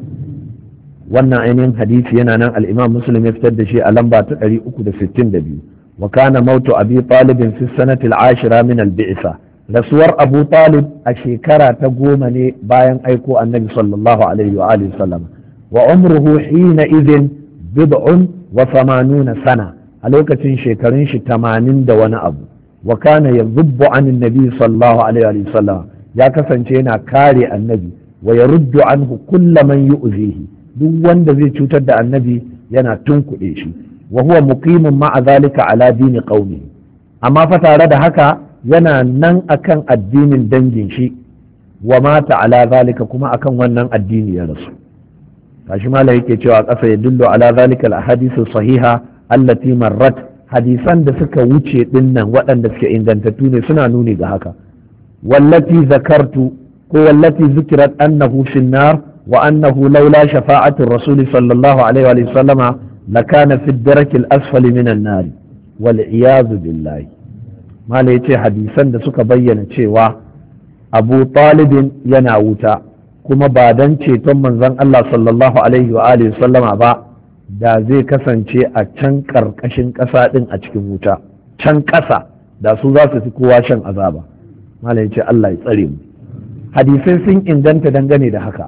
Wannan ainihin hadisi yana nan al-Imam Muslim ya fitar da shi a lamba ta ɗari uku da sittin da biyu. Wa kana mautu Abi Talib fi sanati al-ashira min al-bi'sa. Rasuwar Abu Talib a shekara ta goma ne bayan aiko Annabi sallallahu alaihi wa alihi sallam. Wa umruhu hina idhin bid'un wa thamanuna sana. A lokacin shekarun shi tamanin da wani abu. Wa kana yadhubbu an Annabi sallallahu alaihi wa sallam. Ya kasance yana kare Annabi wa yaruddu anhu kulla man yu'zihi. Duk wanda zai cutar da Annabi yana tunkuɗe shi. wa huwa muqimun ma'a zalika ala dini qaumi, amma fa tare da haka yana nan akan addinin dangin shi, wa mata ala zalika kuma akan wannan addini ya rasu. kashi mala yake cewa ƙasa ya dullu ala zalika al-ahadithu sahiha allati marrat, hadisan da suka wuce dinnan waɗanda suke ingantattu ne suna nuni ga haka. wallati zakartu ko wallati zikirat annahu fi nar wa annahu laula shafa'atu rasuli sallallahu alaihi wa sallama lakana fi daraki al-asfali min an-nar wal iyadu billahi. mala yace hadisan da suka bayyana cewa Abu Talibin yana wuta kuma ba dan ceton manzon Allah sallallahu alaihi wa alihi sallama ba, da zai kasance a can karkashin ƙasa din a cikin wuta, can ƙasa, da su za su fi kowa shan azaba. mala yace Allah ya tsare mu. hadisai sun inganta dangane da haka.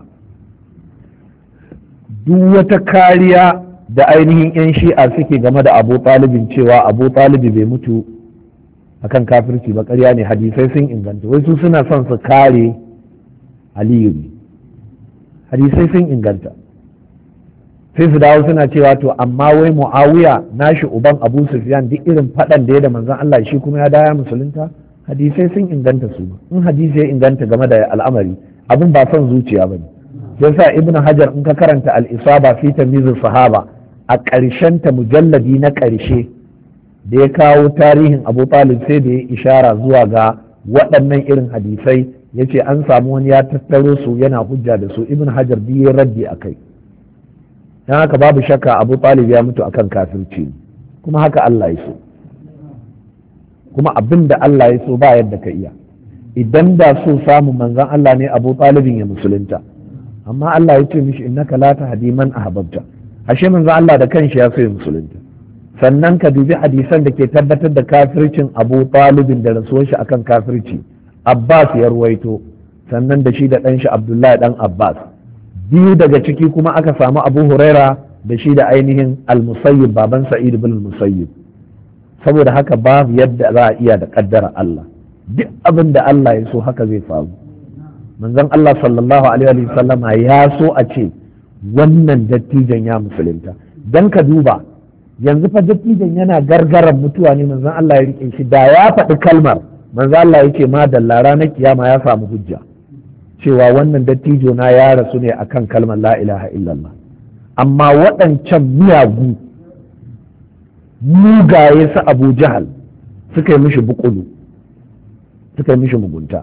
duk wata kariya da ainihin 'yan shi'a suke game da Abu Talibin cewa Abu Talibi bai mutu akan kafirci ba, ƙarya ne. hadisai sun inganta, wai su suna son su kare Aliyu ne. hadisai sun inganta, sai su dawo suna cewa to amma wai Muawiya nashi uban Abu Sufyan duk irin faɗan da ya da manzon Allah shi kuma ya daya musulunta. hadisai sun inganta su, in hadisi ya inganta game da al'amari abin ba son zuciya ba ne. yasa Ibn Hajar in ka karanta al-Isaba fi tamyiz sahaba a ƙarshen ta mujalladi na ƙarshe da ya kawo tarihin Abu Talib sai da ya ishara zuwa ga waɗannan irin hadisai, ya ce an samu wani ya tattaro su yana hujja da su. Ibn Hajar biyu ya raddi a kai. don haka babu shakka Abu Talib ya mutu akan kafirci, kuma haka Allah ya so, kuma abin da Allah ya so ba yadda ka iya. idan da so samu manzon Allah ne Abu Talibin ya musulunta, amma Allah ya ce mishi innaka la tahdi man ahbabta. ashe manzon Allah da kanshi ya so ya musulunta. sannan ka dubi hadisan da ke tabbatar da kafircin Abu Talibin da rasuwar shi akan kafirci. Abbas ya ruwaito sannan da shi da ɗan shi Abdullahi ɗan Abbas. Biyu daga ciki kuma aka samu Abu Huraira da shi da ainihin al-Musayyib baban Sa'id ibn al-Musayyib. Saboda haka babu yadda za a iya da kaddara Allah, duk abin da Allah ya so haka zai faru. Manzon Allah sallallahu alaihi wa sallama ya so a ce wannan dattijan ya musulunta. Dan ka duba yanzu fa dattijan yana gargaran mutuwa ne manzon Allah ya rike shi, da ya faɗi kalmar manzon Allah yake ma dalla ranar kiyama ya samu hujja cewa wannan dattijo na ya rasu ne akan kalmar la ilaha illallah. Amma waɗancan miyagu mugaye su Abu Jahal suka yi mishi bukulu, suka yi mishi mugunta.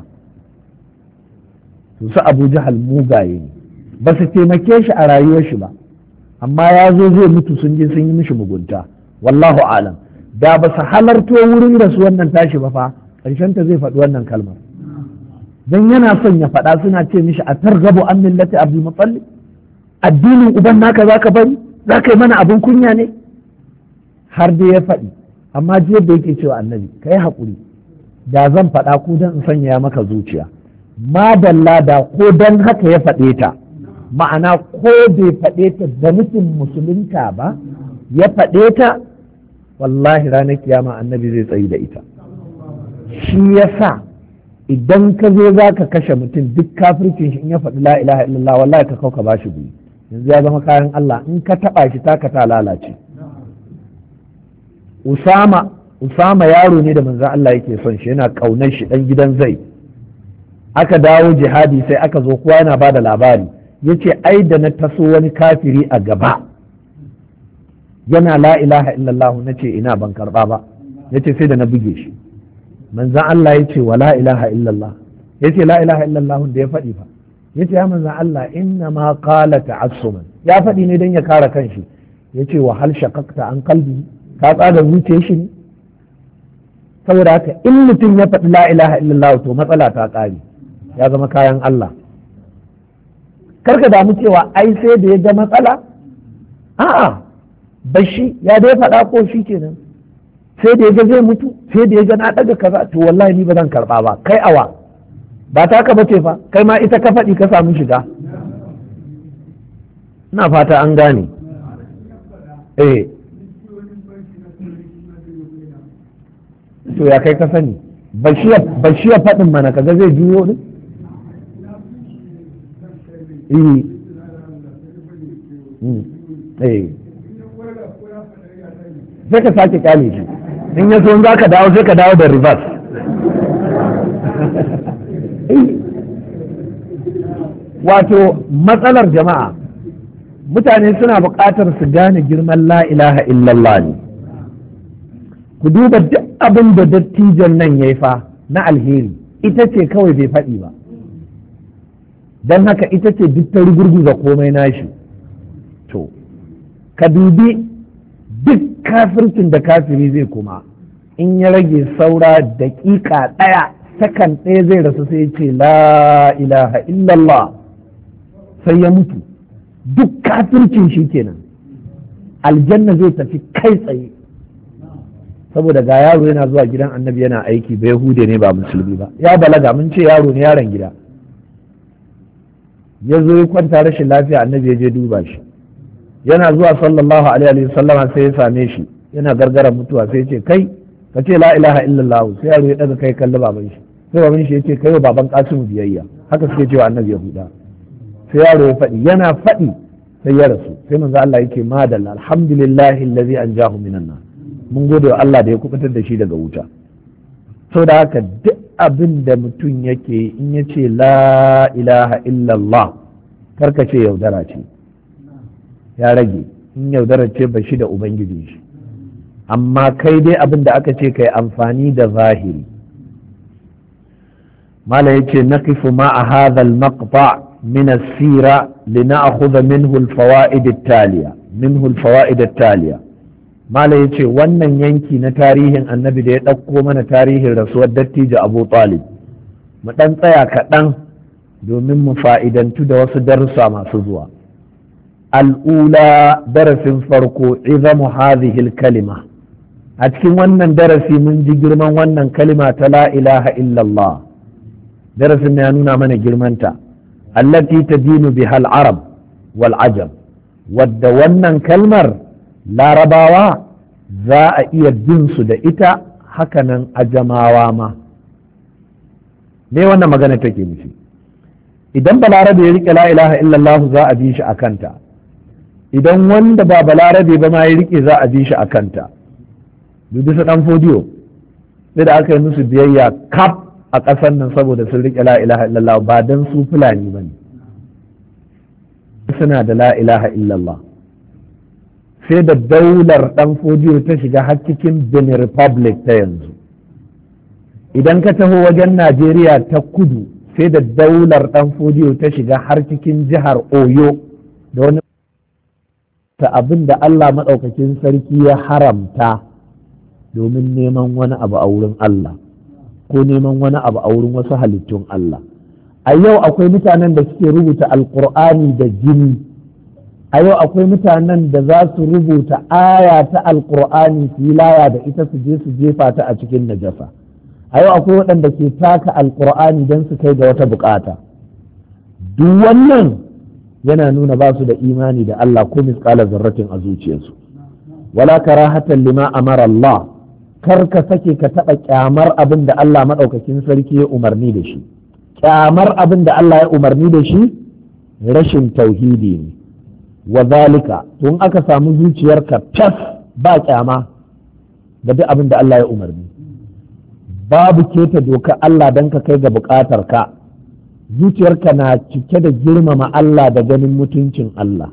Su Abu Jahal mugaye ne, ba su taimake shi a rayuwar shi ba, amma ya zo zai mutu sun je sun yi mishi mugunta. Wallahu alam, da ba su halarto wurin rasu wannan tashi ba fa ƙarshen ta zai faɗi wannan kalmar. Dan yana son ya faɗa suna ce mishi a targabu an millati Abdul Muttalib, addinin uban naka zaka bari, zaka yi mana abin kunya ne. Har dai ya faɗi, amma jiya da yake cewa annabi kai haƙuri, da zan faɗa ko dan in sanya maka zuciya. Madalla da ko dan haka ya faɗe ta, ma'ana ko bai faɗe ta da nufin musulunta ba, ya faɗe ta, wallahi ranar kiyama annabi zai tsayi da ita. Shi yasa idan ka zo za ka kashe mutum duk kafircin shi in ya faɗi la ilaha illallah wallahi ka kauka bashi biyu, yanzu ya zama kayan Allah, in ka taɓa shi taka ta lalace. Usama Usama yaro ne da manzon Allah yake son shi, yana ƙaunar shi, ɗan gidan Zaid. Aka dawo jihadi sai aka zo kowa yana ba da labari, yace ai da na taso wani kafiri a gaba yana la ilaha illallah, na ce ina ban karɓa ba, yace sai da na buge shi. Manzan Allah ya ce wa la ilaha illallah, ya ce la ilaha illallah da ya faɗi fa, ya ce ya manzan Allah inna ma qala ta'assuman, ya faɗi ne don ya kare kanshi. Ya ce wa hal shaqaqta an qalbi, ka tsada zuciyar shi ne. Saboda haka in mutum ya faɗi la ilaha illallah to matsala ta ƙare, ya zama kayan Allah. Karka damu cewa ai sai da ya ga matsala, a'a bashi ya dai faɗa ko shi kenan. Sai da ya ga zai mutu, sai da ya ga na ɗaga kaza, to wallahi ni ba zan karɓa ba. Kai awa ba ta ka bace fa, kai ma ita ka faɗi ka samu shiga. Ina fata an gane. Eh to ya kai ka sani, bashi ya faɗin mana kaga zai juyo ne. Eh sai ka sake kyale shi, in ya so za ka dawo sai ka dawo da reverse. Wato matsalar jama'a, mutane suna buƙatar su gane girman la ilaha illallah ne. Ku duba duk abin da dattijon nan ya yi fa na alheri, ita ce kawai bai faɗi ba, don haka ita ce duk ta rugurguza komai nashi. To ka dubi duk kafircin da kafiri zai kuma in ya rage saura daƙiƙa ɗaya sakan ɗaya zai rasu sai ya ce la ilaha illallah sai ya mutu, duk kafircin shi kenan aljanna zai tafi kai tsaye. Saboda ga yaro yana zuwa gidan annabi yana aiki, ba yahude ne ba musulmi ba, ya balaga, mun ce yaro ne yaron gida, ya zo ya kwanta rashin lafiya, annabi ya je duba shi, yana zuwa sallallahu alaihi wa sallama sai ya same shi yana gargara mutuwa, sai ya ce kai ka ce la ilaha illallah, sai yaro ya daga kai kalli baban shi, sai baban shi ya ce kai wa baban Qasim biyayya, haka suke cewa annabi Yahuda. Sai yaro ya faɗi, yana faɗi sai ya rasu. Sai manzo Allah yake madalla, alhamdulillahi allazi anjahu minan nar, mun gode wa Allah da ya kubutar da shi daga wuta. Saboda haka duk abin da mutum yake in ya ce la ilaha illallah, karka ce yaudara ce, ya rage, in yaudara ce ba shi da ubangiji shi. Amma kai dai abin da aka ce kai amfani da zahiri. Mala yace naqifu ma'a hadha al-maqta' min as-sira lina'khudha minhu al-fawaid at-taliya minhu al-fawaid at-taliya. Mala yace wannan yanki na tarihin annabi da ya ɗauko mana tarihin rasuwar dattijo Abu Talib, mu ɗan tsaya kaɗan domin mu fa'idantu da wasu darussa masu zuwa. Al'ula, darasin farko, izamu hadhihi kalima. A cikin wannan darasi mun ji girman wannan kalima ta la ilaha illallah. darasin ya nuna mana girmanta allati tadinu bihal arab wal ajam, wadda wannan kalmar larabawa za a iya bin su da ita, hakanan ajamawa ma. me wannan magana take nufi? idan balarabe ya rike la ilaha illallah za a bi shi a kanta, idan wanda ba balarabe ba ma ya rike za a bi shi a kanta. dubi su dan fodiyo sai da aka yi musu biyayya kaf a ƙasar nan saboda sun rike la ilaha illallah, ba dan su fulani ba ne, suna da la ilaha illallah. sai da daular dan fodiyo ta shiga har cikin Benin Republic ta yanzu. idan ka taho wajen Najeriya ta kudu sai da daular dan fodiyo ta shiga har cikin jihar Oyo da wani ta abin da Allah maɗaukakin sarki ya haramta domin neman wani abu a wurin Allah ko neman wani abu a wurin wasu halittun Allah. A yau akwai mutanen da suke rubuta alkur'ani da jini, a yau akwai mutanen da za su rubuta aya ta alkur'ani su yi laya da ita su je su jefa ta a cikin najasa. A yau akwai waɗanda ke taka alkur'ani don su kai ga wata bukata. duk wannan yana nuna ba su da imani da Allah ko misƙalar zarratin a zuciyarsu. wala karahatan lima amara Allah, kar ka sake ka taɓa ƙyamar abin da Allah maɗaukakin sarki ya umarni da shi. Ƙyamar abin da Allah ya umarni da shi rashin tauhidi ne. Wa zalika, tun aka samu zuciyarka tas ba ƙyama da duk abin da Allah ya umarni. Babu keta doka Allah don ka kai ga buƙatar ka. Zuciyarka na cike da girmama Allah da ganin mutuncin Allah.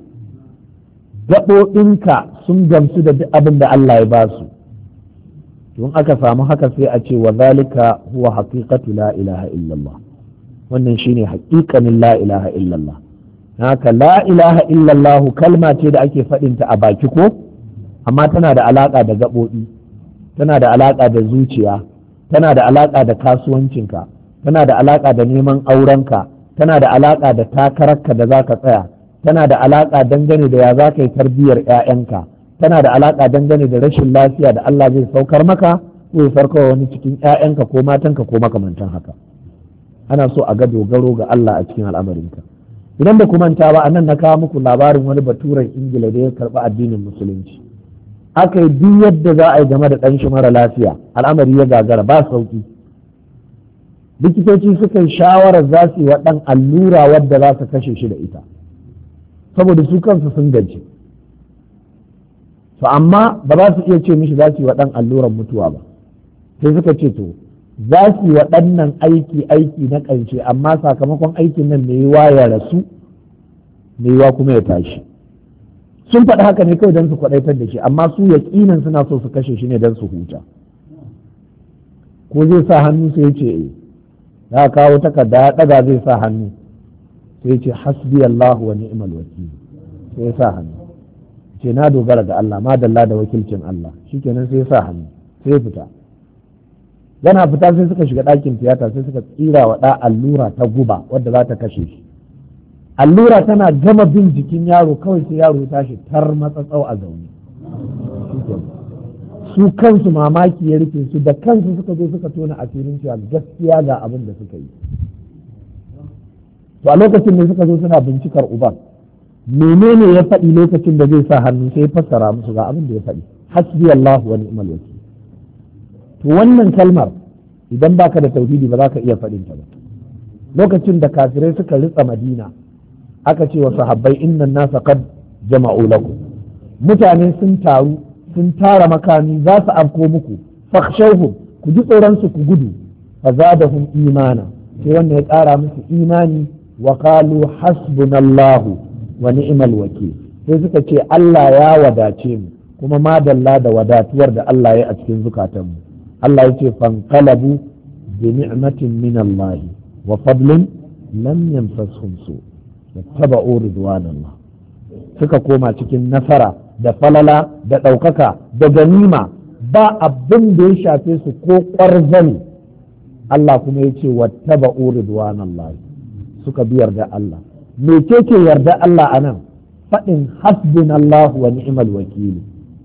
Gaɓoɓinka sun gamsu da duk abin da Allah ya ba su. Tun aka samu haka sai a ce wa zalika huwa haqiqatu la ilaha illallah. Wannan shine haƙiƙanin la ilaha illallah. Haka la ilaha illallah kalma ce da ake faɗinta a baki ko, amma tana da alaƙa da gaɓoɓi, tana da alaƙa da zuciya, tana da alaƙa da kasuwancinka, tana da alaƙa da neman aurenka, tana da alaƙa da takararka da za ka tsaya, tana da alaƙa dangane da ya za ka yi tarbiyyar 'ya'yanka, tana da alaƙa dangane da rashin lafiya da Allah zai saukar maka ko ya farkawa wani cikin 'ya'yanka ko matanka ko makamantan haka. Ana so a ga dogaro ga Allah a cikin al'amarinka. Idan ba ku manta ba, a nan na kawo muku labarin wani baturen Ingila da ya karɓi addinin musulunci. Aka yi duk yadda za a yi game da ɗan shi mara lafiya, al'amari ya gagara ba sauki. Likitoci suka yi shawarar za su yi wa ɗan allura wadda za su kashe shi da ita, saboda su kansu sun gaji. To amma ba za su iya ce mishi za su yi wa ɗan alluran mutuwa ba, sai suka ce to za su yi wa ɗan nan aiki aiki na ƙarshe, amma sakamakon aikin nan mai yiwa ya rasu, mai yiwa kuma ya tashi. Sun faɗi haka ne kawai don su kwaɗaitar da shi, amma su yaƙinan suna so su kashe shi ne don su huta. Ko zai sa hannu sai ya ce eh, ya kawo takarda ya ɗaga zai sa hannu sai ya ce hasbi Allah wa ni'mal wakil, sai ya sa hannu ce na dogara ga Allah, madalla da wakilcin Allah. Shikenan sai ya sa hannu sai ya fita. Yana fita sai suka shiga ɗakin tiyata sai suka tsira wa ɗa allura ta guba wadda za ta kashe shi. Allura tana gama bin jikin yaro kawai sai yaro ya tashi tar matsatsau a zaune. Su kansu mamaki ya rufe su, da kansu suka zo suka tona asirin cewa gaskiya ga abin da suka yi. To a lokacin ne suka zo suna bincikar uban, menene ya faɗi lokacin da zai sa hannu, sai ya fassara musu ga abin da ya faɗi, hasbi Allah wa ni'mal wakil. To wannan kalmar idan baka da tauhidi ba za ka iya faɗin ta ba. Lokacin da kafirai suka ritsa Madina, aka ce wa sahabbai innan nasa qad jama'u lakum, mutane sun taru sun tara makami za su afko muku, fakhshawhum, ku ji tsoron su ku gudu, fa zadahum imana, sai wanda ya ƙara musu imani, wa qalu hasbunallahu wa ni'mal wakil, sai suka ce Allah ya wadace mu, kuma madalla da wadatuwar da Allah ya a cikin zukatanmu. Allah ya ce fanqalabu bi ni'matin min Allah wa fadlin lam yamsashum su, wattaba'u ridwanallah, suka koma cikin nasara da falala da ɗaukaka da ganima, ba abin da ya shafe su ko ƙwarzani. Allah kuma ya ce wattaba'u ridwanallah, suka bi yarda Allah. Me ce ke yarda Allah a nan? Faɗin hasbunallahu wa ni'mal wakili.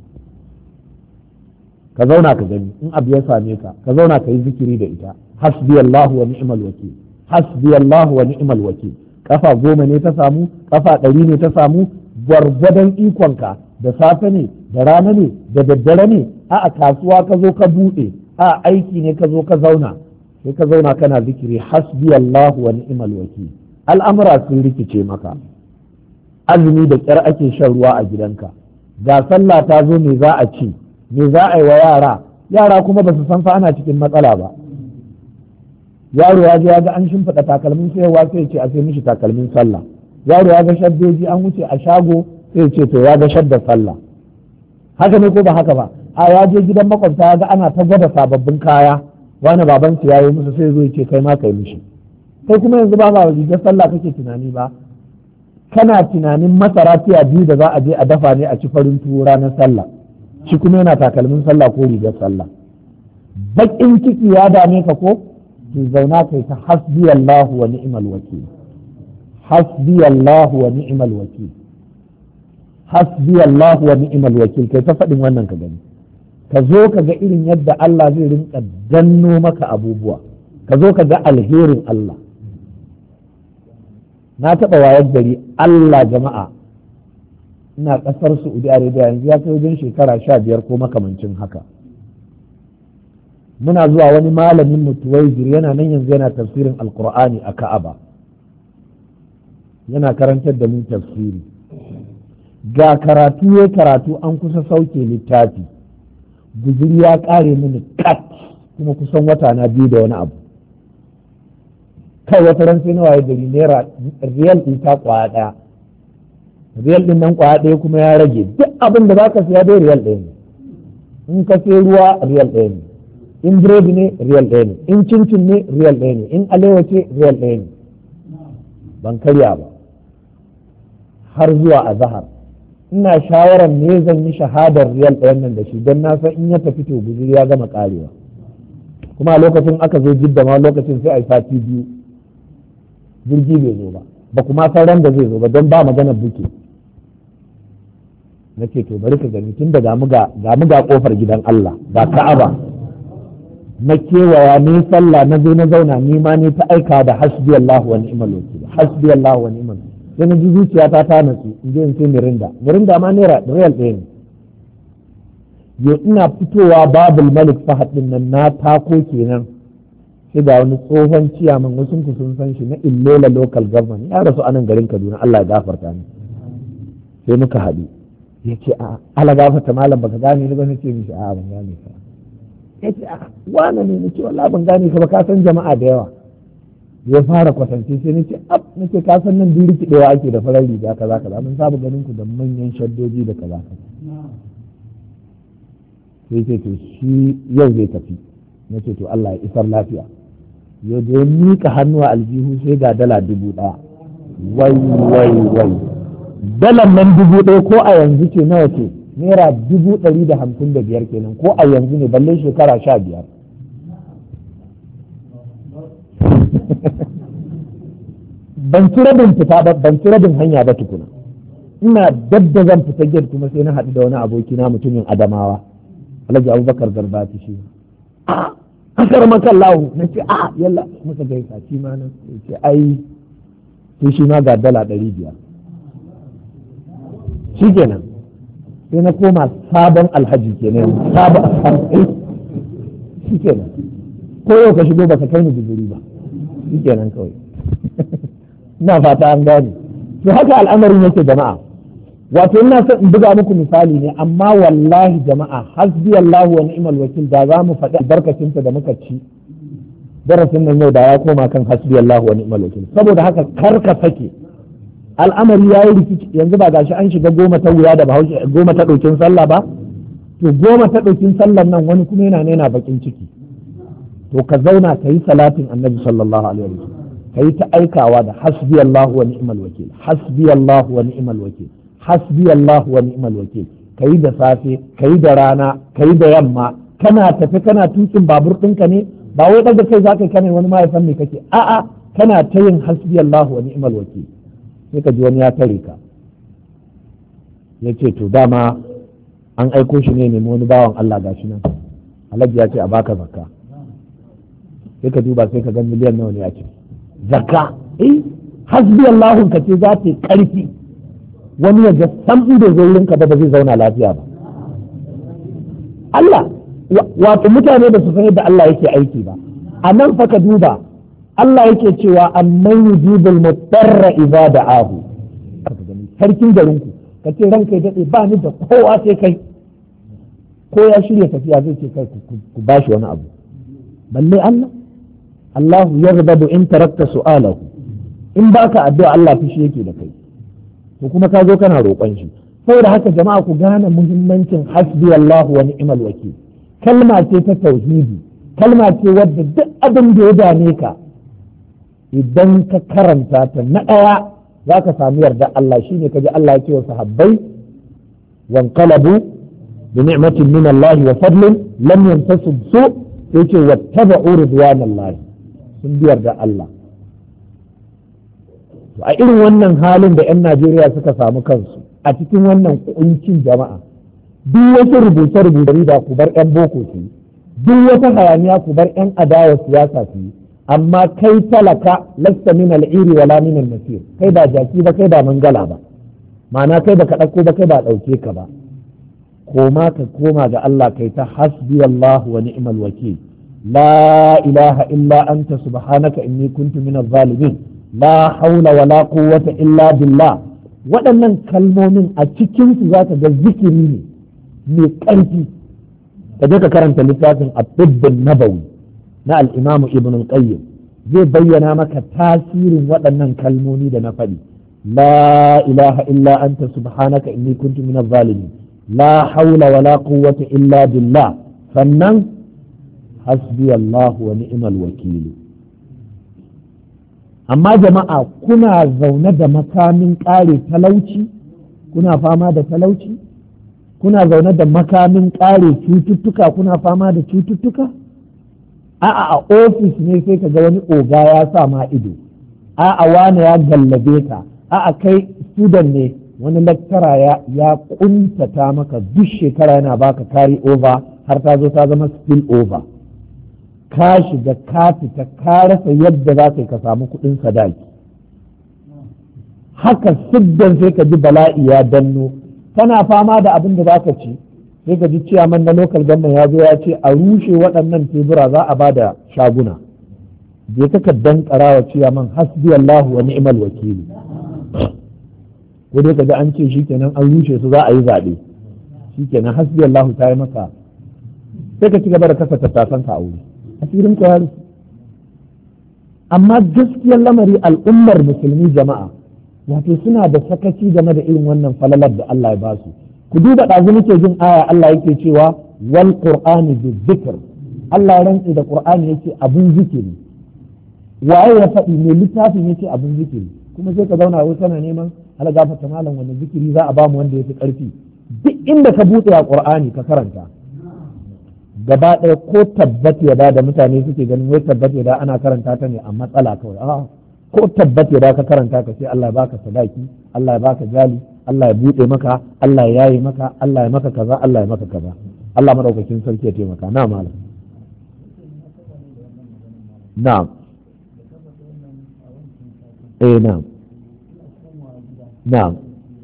Ka zauna ka gani in abu ya same ka, ka zauna ka yi zikiri da ita, hasbi Allah wa ni'mal wakil. hasbiyallahu wa ni'mal wakil. Kafa goma ne ta samu, kafa ɗari ne ta samu, gwargwadon ikonka, da safe ne, da rana ne, da daddare ne, a kasuwa ka zo ka buɗe, a aiki ne ka zo ka zauna, sai ka zauna kana zikiri hasbiyallahu wa ni'mal wakil. Al'amura sun rikice maka, azumi da ƙyar ake shan ruwa a gidanka, ga sallah ta zo me za a ci, me za a yi wa yara, yara kuma ba su san fa ana cikin matsala ba. Yaro ya je ya ga an shimfiɗa takalmin sayarwa sai ya ce a sai mishi takalmin sallah. Yaro ya ga shaddoji an wuce a shago sai ya ce to ya ga shaddar sallah. Haka ne ko ba haka ba? A ya je gidan makwabta ya ga ana ta gwada sababbin kaya, wani baban su yayi musu sai zo ya ce kai ma kai mishi. Kai kuma yanzu ba ba rigar sallah kake tunani ba. Kana tunanin masara tiya biyu da za a je a dafa ne a ci farin tuwo ranar sallah. Shi kuma yana takalmin sallah ko rigar sallah. Baƙin ciki ya dame ka ko? To zauna kai ta hasbiyallahu wa ni'mal wakil. Hasbiyallahu wa ni'mal wakil. Hasbiyallahu wa ni'mal wakil. Kai ta faɗin wannan ka gani. Ka zo ka ga irin yadda Allah zai rinka danno maka abubuwa. Ka zo ka ga alherin Allah. Na taɓa wayar gari Allah jama'a ina ƙasar Saudi Arabia yanzu ya kai wajen shekara sha biyar ko makamancin haka. Muna zuwa wani malamin mutuwaizir yana nan yanzu yana tafsirin alkur'ani a Ka'aba, yana karantar da mu tafsiri. Ga karatu ya karatu an kusa sauke littafi, guzuri ya ƙare mini kat kuma kusan wata na biyu da wani abu. Kai wata ran sai na waye gari naira riyal ɗin ta kwaya ɗaya, riyal ɗin nan kwaya ɗaya kuma ya rage. Duk abin da za ka siya dai riyal ɗaya ne, in ka sai ruwa riyal ɗaya ne, in biredi ne riyal ɗaya ne, in cincin ne riyal ɗaya ne, in alewa ce riyal ɗaya ne. Ban karya ba har zuwa a zahar. Ina shawarar ne zan yi shahadar riyal ɗayan nan da shi don na san in ya tafi to guzuri ya gama karewa. Kuma a lokacin aka zo Jidda ma lokacin sai a yi sati biyu jirgi bai zo ba, ba kuma san ran da zai zo ba don ba magana buke. Na ce to bari ka gani tun da ga mu ga kofar gidan Allah ga Ka'aba, na kewaya ni sallah na zo na zauna ni ma ne ta aika da hasbi Allah wa ni'mal wakil, hasbi Allah wa ni'mal. Sai na ji zuciyata ta natsu in je in sai mirinda, mirinda ma naira riyal ɗaya ne. Yo ina fitowa babul malik fahad din nan na tako kenan sai ga wani tsohon ciyaman wasu ku sun san shi na Illela local government ya rasu anan garin Kaduna, Allah ya gafarta ni. Sai muka haɗu ya ce a ala gafarta malam baka gane ni ba, na ce mishi a ban gane ka. Ya ce a wane ne, na ce wallahi ban gane ka ba, ka san jama'a da yawa. Ya fara kwatance sai na ce ab na ce ka san nan duk rikidewa ake da farar riga kaza kaza, mun saba ganin ku da manyan shaddoji da kaza kaza. Sai ce to shi yau zai tafi, na ce to Allah ya isar lafiya. Ya je mika hannu a aljihu sai ga dala dubu ɗaya. Wai wai wai dalar nan dubu ɗaya ko a yanzu ce nawa ce? Naira dubu ɗari da hamsin da biyar kenan, ko a yanzu ne balle shekara sha biyar. Ban ci rabin fita ba, ban ci rabin hanya ba tukuna. Ina dabda zan fita gate kuma sai na haɗu da wani abokina mutumin Adamawa, Alhaji Abubakar Garbati shi. A akar makallahu na ce a yalla muka gaisa shi ma nan ce ai sai shi ma ga dala ɗari biyar. Shi kenan sai na koma sabon alhaji kenan, sabon alhaji shi kenan. Ko yau ka shigo ba ka kai ni digiri ba, shi kenan kawai. Ina fata an gane. To haka al'amarin yake jama'a. Wato ina son in buga muku misali ne, amma wallahi jama'a hasbi Allahu wa ni'mal wakil da za mu faɗi albarkacinta da muka ci darasin nan yau da ya koma kan hasbi Allahu wa ni'mal wakil. Saboda haka kar ka sake al'amari yayi rikici yanzu, ba gashi an shiga goma ta wuya da bahaushe goma ta ɗaukin sallah ba, to goma ta ɗaukin sallan nan wani kuma yana yana bakin ciki. To ka zauna ka yi salatin annabi sallallahu alaihi wasallam, ka yi ta aikawa da hasbi Allahu wa ni'mal wakil, hasbi Allahu wa ni'mal wakil, hasbi Allah wa ni'mal wakil. Kayi da safe, kayi da rana, kayi da yamma, kana tafi kana tukin babur ɗinka ne, ba wai daga kai zaka kane wani ma ya san me kake, a'a kana ta yin hasbi Allah wa ni'mal wakil. Sai ka ji wani ya tare ka, ya ce to dama an aiko shi ne nemi wani bawan Allah gashi nan, Alhaji ya ce a baka zakka. Sai ka duba sai ka ga miliyan nawa ne ya ce, zakka eh hasbi Allahu ka ce za ta karfi wani ya ga sam da zaurin ka ba zai zauna lafiya ba Allah wato mutane da su san yadda Allah yake aiki ba a nan fa ka duba Allah yake cewa amman yujibul mutarra idza da'ahu sarkin garinku ka ce ranka ya dade ba ni da kowa sai kai ko ya shirya tafiya zai ce kai ku bashi wani abu balle Allah Allah yaghdabu in tarakta su'alahu in baka addu'a Allah fushi yake da kai to kuma ka zo kana roƙon shi saboda haka jama'a ku gane muhimmancin hasbi Allah wa ni'mal wakil kalma ce ta tauhidi kalma ce wadda duk abin da ya dame ka idan ka karanta ta na ɗaya za ka sami yarda Allah shine kaji Allah ya ce wa sahabbai wanqalabu bi ni'matin min Allah wa fadlin lam yantasib su sai ce wattaba'u ridwanallahi sun bi yarda Allah to a irin wannan halin da 'yan Najeriya suka samu kansu a cikin wannan kuncin jama'a duk wasu rubuce-rubuce da ku bar 'yan boko su yi duk wata hayaniya ku bar 'yan adawa siyasa su yi amma kai talaka lasta min al'iri wala min al-nasir kai ba jaki ba kai ba mangala ba ma'ana kai ba ka ɗauko ba kai ba ɗauke ka ba koma ka koma ga Allah kai ta hasbi Allah wa ni'mal wakil la ilaha illa anta subhanaka inni kuntu min adh-dhalimin la haula wala quwwata illa billah waɗannan kalmomin a cikin su zaka ga zikiri ne mai ƙarfi ka je ka karanta littafin at-tibb nabawi na al-imam ibn al-qayyim zai bayyana maka tasirin waɗannan kalmomi da na faɗi la ilaha illa anta subhanaka inni kuntu min adh-dhalimin la haula wala quwwata illa billah sannan hasbi Allah wa ni'mal wakil amma jama'a kuna zaune da makamin ƙare talauci kuna fama da talauci kuna zaune da makamin ƙare cututtuka kuna fama da cututtuka a'a a ofis ne sai ka ga wani oga ya sa ma ido a'a wani ya gallabe ka a'a kai student ne wani lecturer ya ya kuntata maka duk shekara yana baka carry over har ta zo ta zama spill over ka shiga ka fita ka rasa yadda za ka yi ka samu kuɗin sadaki haka siddan sai ka ji bala'i ya danno kana fama da abin da za ka ci sai ka ji ciyaman na local government ya zo ya ce a rushe waɗannan tebura za a ba da shaguna je ka dankara wa ciyaman hasbi Allahu wa ni'mal wakili ko dai ka ji an ce shikenan an rushe su za a yi zaɓe shikenan hasbi Allahu ta yi maka sai ka ci gaba da kasa tattasan ka a wuri asirin ka yaro amma gaskiyar lamari al'ummar musulmi jama'a wato suna da sakaci game da irin wannan falalar da Allah ya ba su ku duba ɗazu muke jin aya Allah yake cewa wal qur'ani bi dhikr Allah ya rantsi da qur'ani yake abun zikiri waye ya faɗi mai littafin yake abun zikiri kuma sai ka zauna wai kana neman ala gafata malam wanda zikiri za a ba mu wanda yafi ƙarfi duk inda ka buɗe a qur'ani ka karanta gaba ɗaya ko tabbat ya da mutane suke ganin wai tabbat ya da ana karanta ta ne a matsala kawai a'a ko tabbat ya da ka karanta ka sai Allah ya baka sadaki Allah ya baka jali Allah ya buɗe maka Allah ya yi maka Allah ya maka kaza Allah ya maka kaza Allah madaukakin sarki ya taimaka na malam na'am eh na'am na'am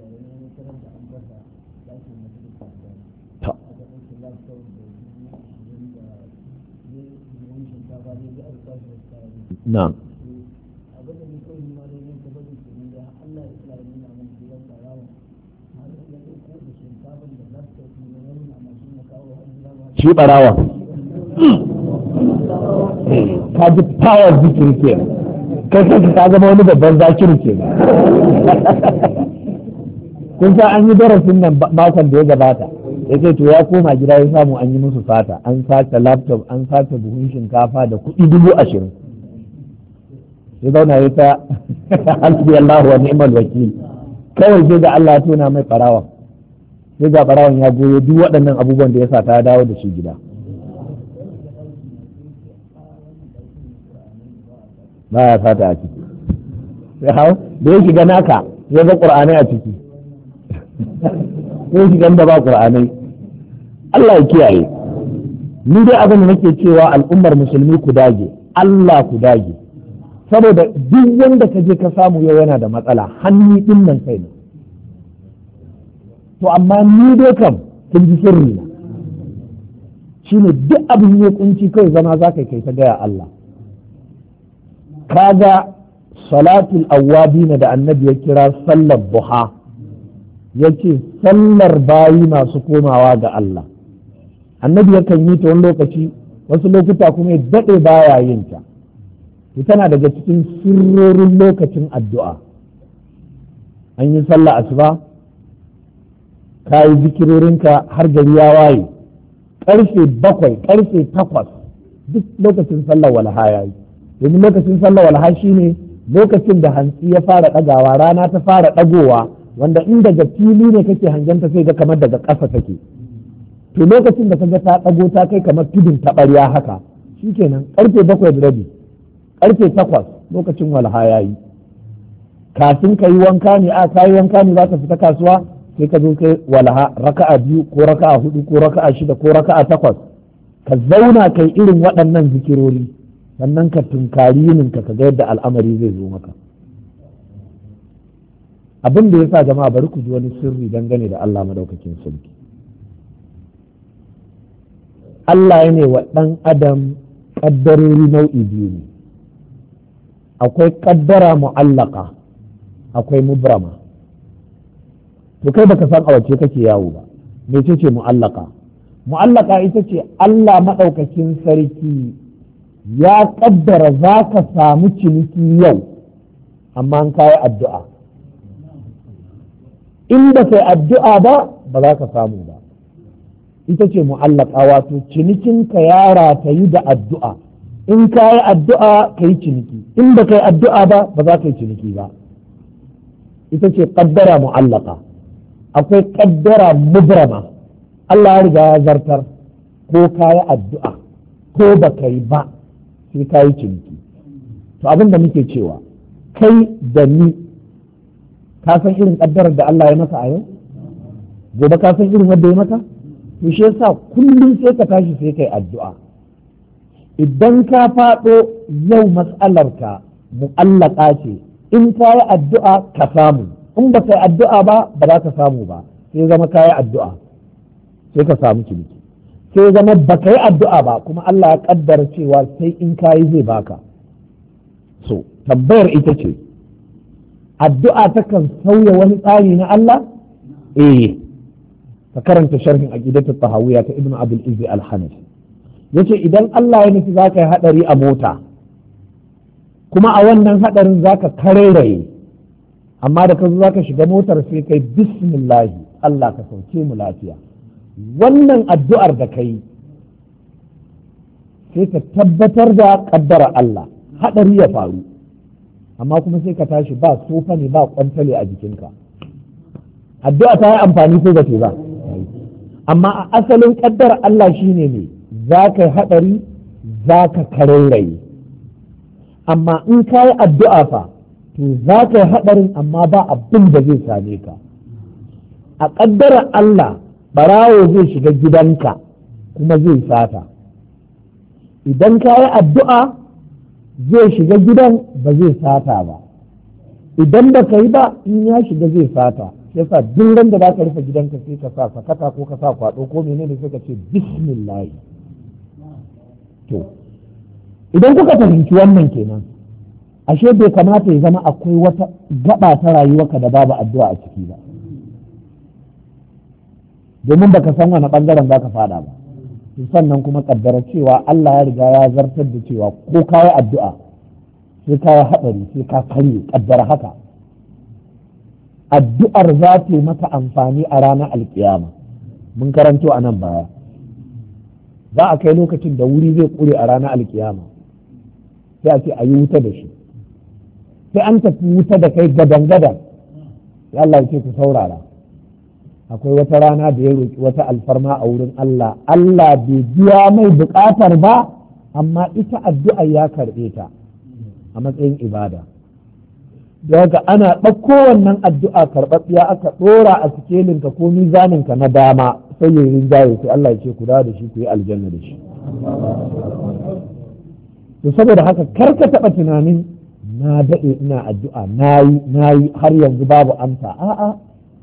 na'am shi barawa ka ji power zikiri ke kai kanka ka zama wani babban zakiri ke kun san an yi darasin nan makon da ya gabata ya ce to ya koma gida ya samu an yi musu fata an sace laptop an sace buhun shinkafa da kuɗi dubu ashirin ya zauna ya ta hasbi Allah wa ni'mal wakil kawai sai da Allah ya tona mai barawa sai ga barawan ya goyo duk waɗannan abubuwan da ya sa ta dawo da shi gida ba ya fata a ciki sai hau da ya shiga naka ya ga ƙur'anai a ciki sai shiga da ba ƙur'anai Allah ya kiyaye ni dai abin da nake cewa al'ummar musulmi ku dage Allah ku dage saboda duk wanda ka je ka samu yau yana da matsala hannu din nan kai ne. To amma ni dai kam kin ji sirri na shine duk abin ya kunci kai zama za ka kai ta gaya Allah. Kaga salatul awwabina da annabi ya kira sallar duha yace sallar bayi masu komawa ga Allah. Annabi yakan yi ta wani lokaci, wasu lokuta kuma ya daɗe baya yin ta. Tana daga cikin sirrorin lokacin addu'a. An yi sallah asuba, ka yi zikirorinka har gari ya waye, ƙarfe bakwai, ƙarfe takwas duk lokacin sallar walha ya yi. Domin lokacin sallar walha shi ne lokacin da hantsi ya fara ɗagawa, rana ta fara ɗagowa, wanda in daga fili ne kake hangenta sai ga kamar daga ƙasa take. To lokacin da kaga ta ɗago ta kai kamar tudun taɓarya haka, shi kenan ƙarfe bakwai da rabi, ƙarfe takwas lokacin walha ya yi. Kafin ka yi wanka ne, a ka yi wanka ne za ka fita kasuwa, sai ka zo kai walha raka'a biyu ko raka'a hudu ko raka'a shida ko raka'a takwas, ka zauna kai irin waɗannan zikirori, sannan ka tunkari yininka ka ga yadda al'amari zai zo maka. Abin da ya sa jama'a bari ku ji wani sirri dangane da Allah madaukakin sarki. Allah ya ne wa ɗan adam ƙaddarori nau'i biyu ne, akwai ƙaddara mu'allaka, akwai mubrama. To kai baka san a wace kake yawo ba, mece ce mu'allaka? Mu'allaka ita ce Allah maɗaukakin sarki ya ƙaddara za ka samu ciniki yau, amma an kayi addu'a. In ba kai addu'a ba, ba za ka samu ba. Ita ce mu'allaka, wato cinikinka ya ratayu da addu'a. In ka yi addu'a ka yi ciniki, in ba ka yi addu'a ba ba za ka yi ciniki ba. Ita ce ƙaddara mu'allaka. Akwai ƙaddara mubrama, Allah ya riga ya zartar, ko ka yi addu'a ko ba ka yi ba sai ka yi ciniki. To abin da muke cewa kai da ni, ka san irin ƙaddarar da Allah ya maka a yau? Gobe ka san irin wanda ya maka? To shi yasa kullum sai ka tashi sai kai addu'a. Idan ka faɗo yau matsalarka mu'allaka ce, in ka yi addu'a ka samu, in ba ka yi addu'a ba ba za ka samu ba, sai zama ka yi addu'a sai ka samu ciniki, sai zama ba ka yi addu'a ba kuma Allah ya kaddara cewa sai in ka yi zai baka. So tambayar ita ce, addu'a takan sauya wani tsari na Allah? Eh, ka karanta sharhin aqidatut tahawiyya ta Ibn Abdul Izzi al-Hanafi. Yace idan Allah ya nufi za ka yi hadari a mota, kuma a wannan hadarin za ka kareraye, amma da ka zo za ka shiga motar sai kai bismillahi, Allah ka sauke mu lafiya. Wannan addu'ar da kai sai ka tabbatar da kaddara Allah, hadari ya faru, amma kuma sai ka tashi ba tsofa ne ba kwantale a jikinka. Addu'a ta yi amfani ko ba ce ba, amma a asalin kaddara Allah shine ne za ka yi hadari, za ka kareraye. Amma in ka yi addu'a fa, to za ka yi haɗarin amma ba abin da zai same ka. A ƙaddarar Allah, ɓarawo zai shiga gidanka kuma zai sata. Idan ka yi addu'a zai shiga gidan ba zai sata ba. Idan ba ka yi ba, in ya shiga zai sata. Yasa duk ran da za ka rufe gidanka sai ka sa sakata ko ka sa kwaɗo ko menene sai ka ce bismillah. To, idan kuka fahimci wannan kenan, ashe bai kamata ya zama akwai wata gaba ta rayuwarka da babu addu'a a ciki ba, domin baka san wani bangaren za ka fada ba. Sannan kuma kaddara cewa Allah ya riga ya zartar da cewa ko ka yi addu'a sai ka yi haɗari sai ka karye, kaddara haka. Addu'ar za ta yi maka amfani a ranar alkiyama. Mun karanto a nan baya, za a kai lokacin da wuri zai ƙure a ranar alkiyama, sai a ce a yi wuta da shi, sai an tafi wuta da kai gadan-gadan. Ya Allah ya ce ku saurara, akwai wata rana da ya roƙi wata alfarma a wurin Allah, Allah bai biya mai buƙatar ba, amma ita addu'a ya karɓe ta a matsayin ibada. Da haka ana ɗauko wannan addu'a karɓaɓɓiya aka ɗora a sikelinka ko mizaninka na dama, sai ya yi rinjaye, sai Allah ya ce ku dawo da shi ku yi aljanna da shi. To saboda haka kar ka taɓa tunanin na daɗe ina addu'a na yi na yi har yanzu babu amsa a'a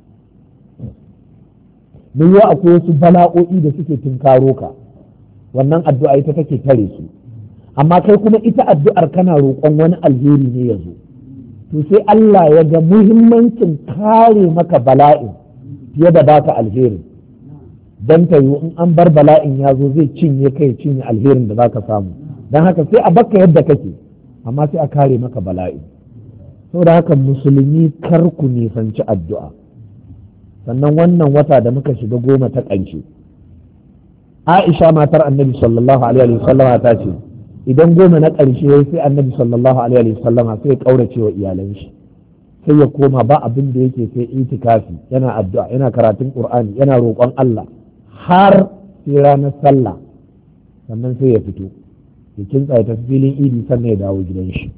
mun yi akwai wasu bala'o'i da suke tunkaro ka wannan addu'a ita take tare su amma kai kuma ita addu'ar kana roƙon wani alheri ne ya zo to sai Allah ya ga muhimmancin kare maka bala'in fiye da baka alherin dan ta yi in an bar bala'in ya zo zai cinye kai cinye alherin da zaka samu dan haka sai a baka yadda kake amma sai a kare maka bala'i saboda haka musulmi kar ku nisanci addu'a sannan wannan wata da muka shiga goma ta ƙarshe Aisha matar annabi sallallahu alaihi wa sallama ta ce idan goma na ƙarshe sai annabi sallallahu alaihi wa sallama sai ya kaurace wa iyalan shi sai ya koma ba abin da yake sai itikafi yana addu'a yana karatun qur'ani yana roƙon Allah har sai ranar sallah sannan sai ya fito ya kintsa ya tafi filin idi sannan ya dawo gidan shi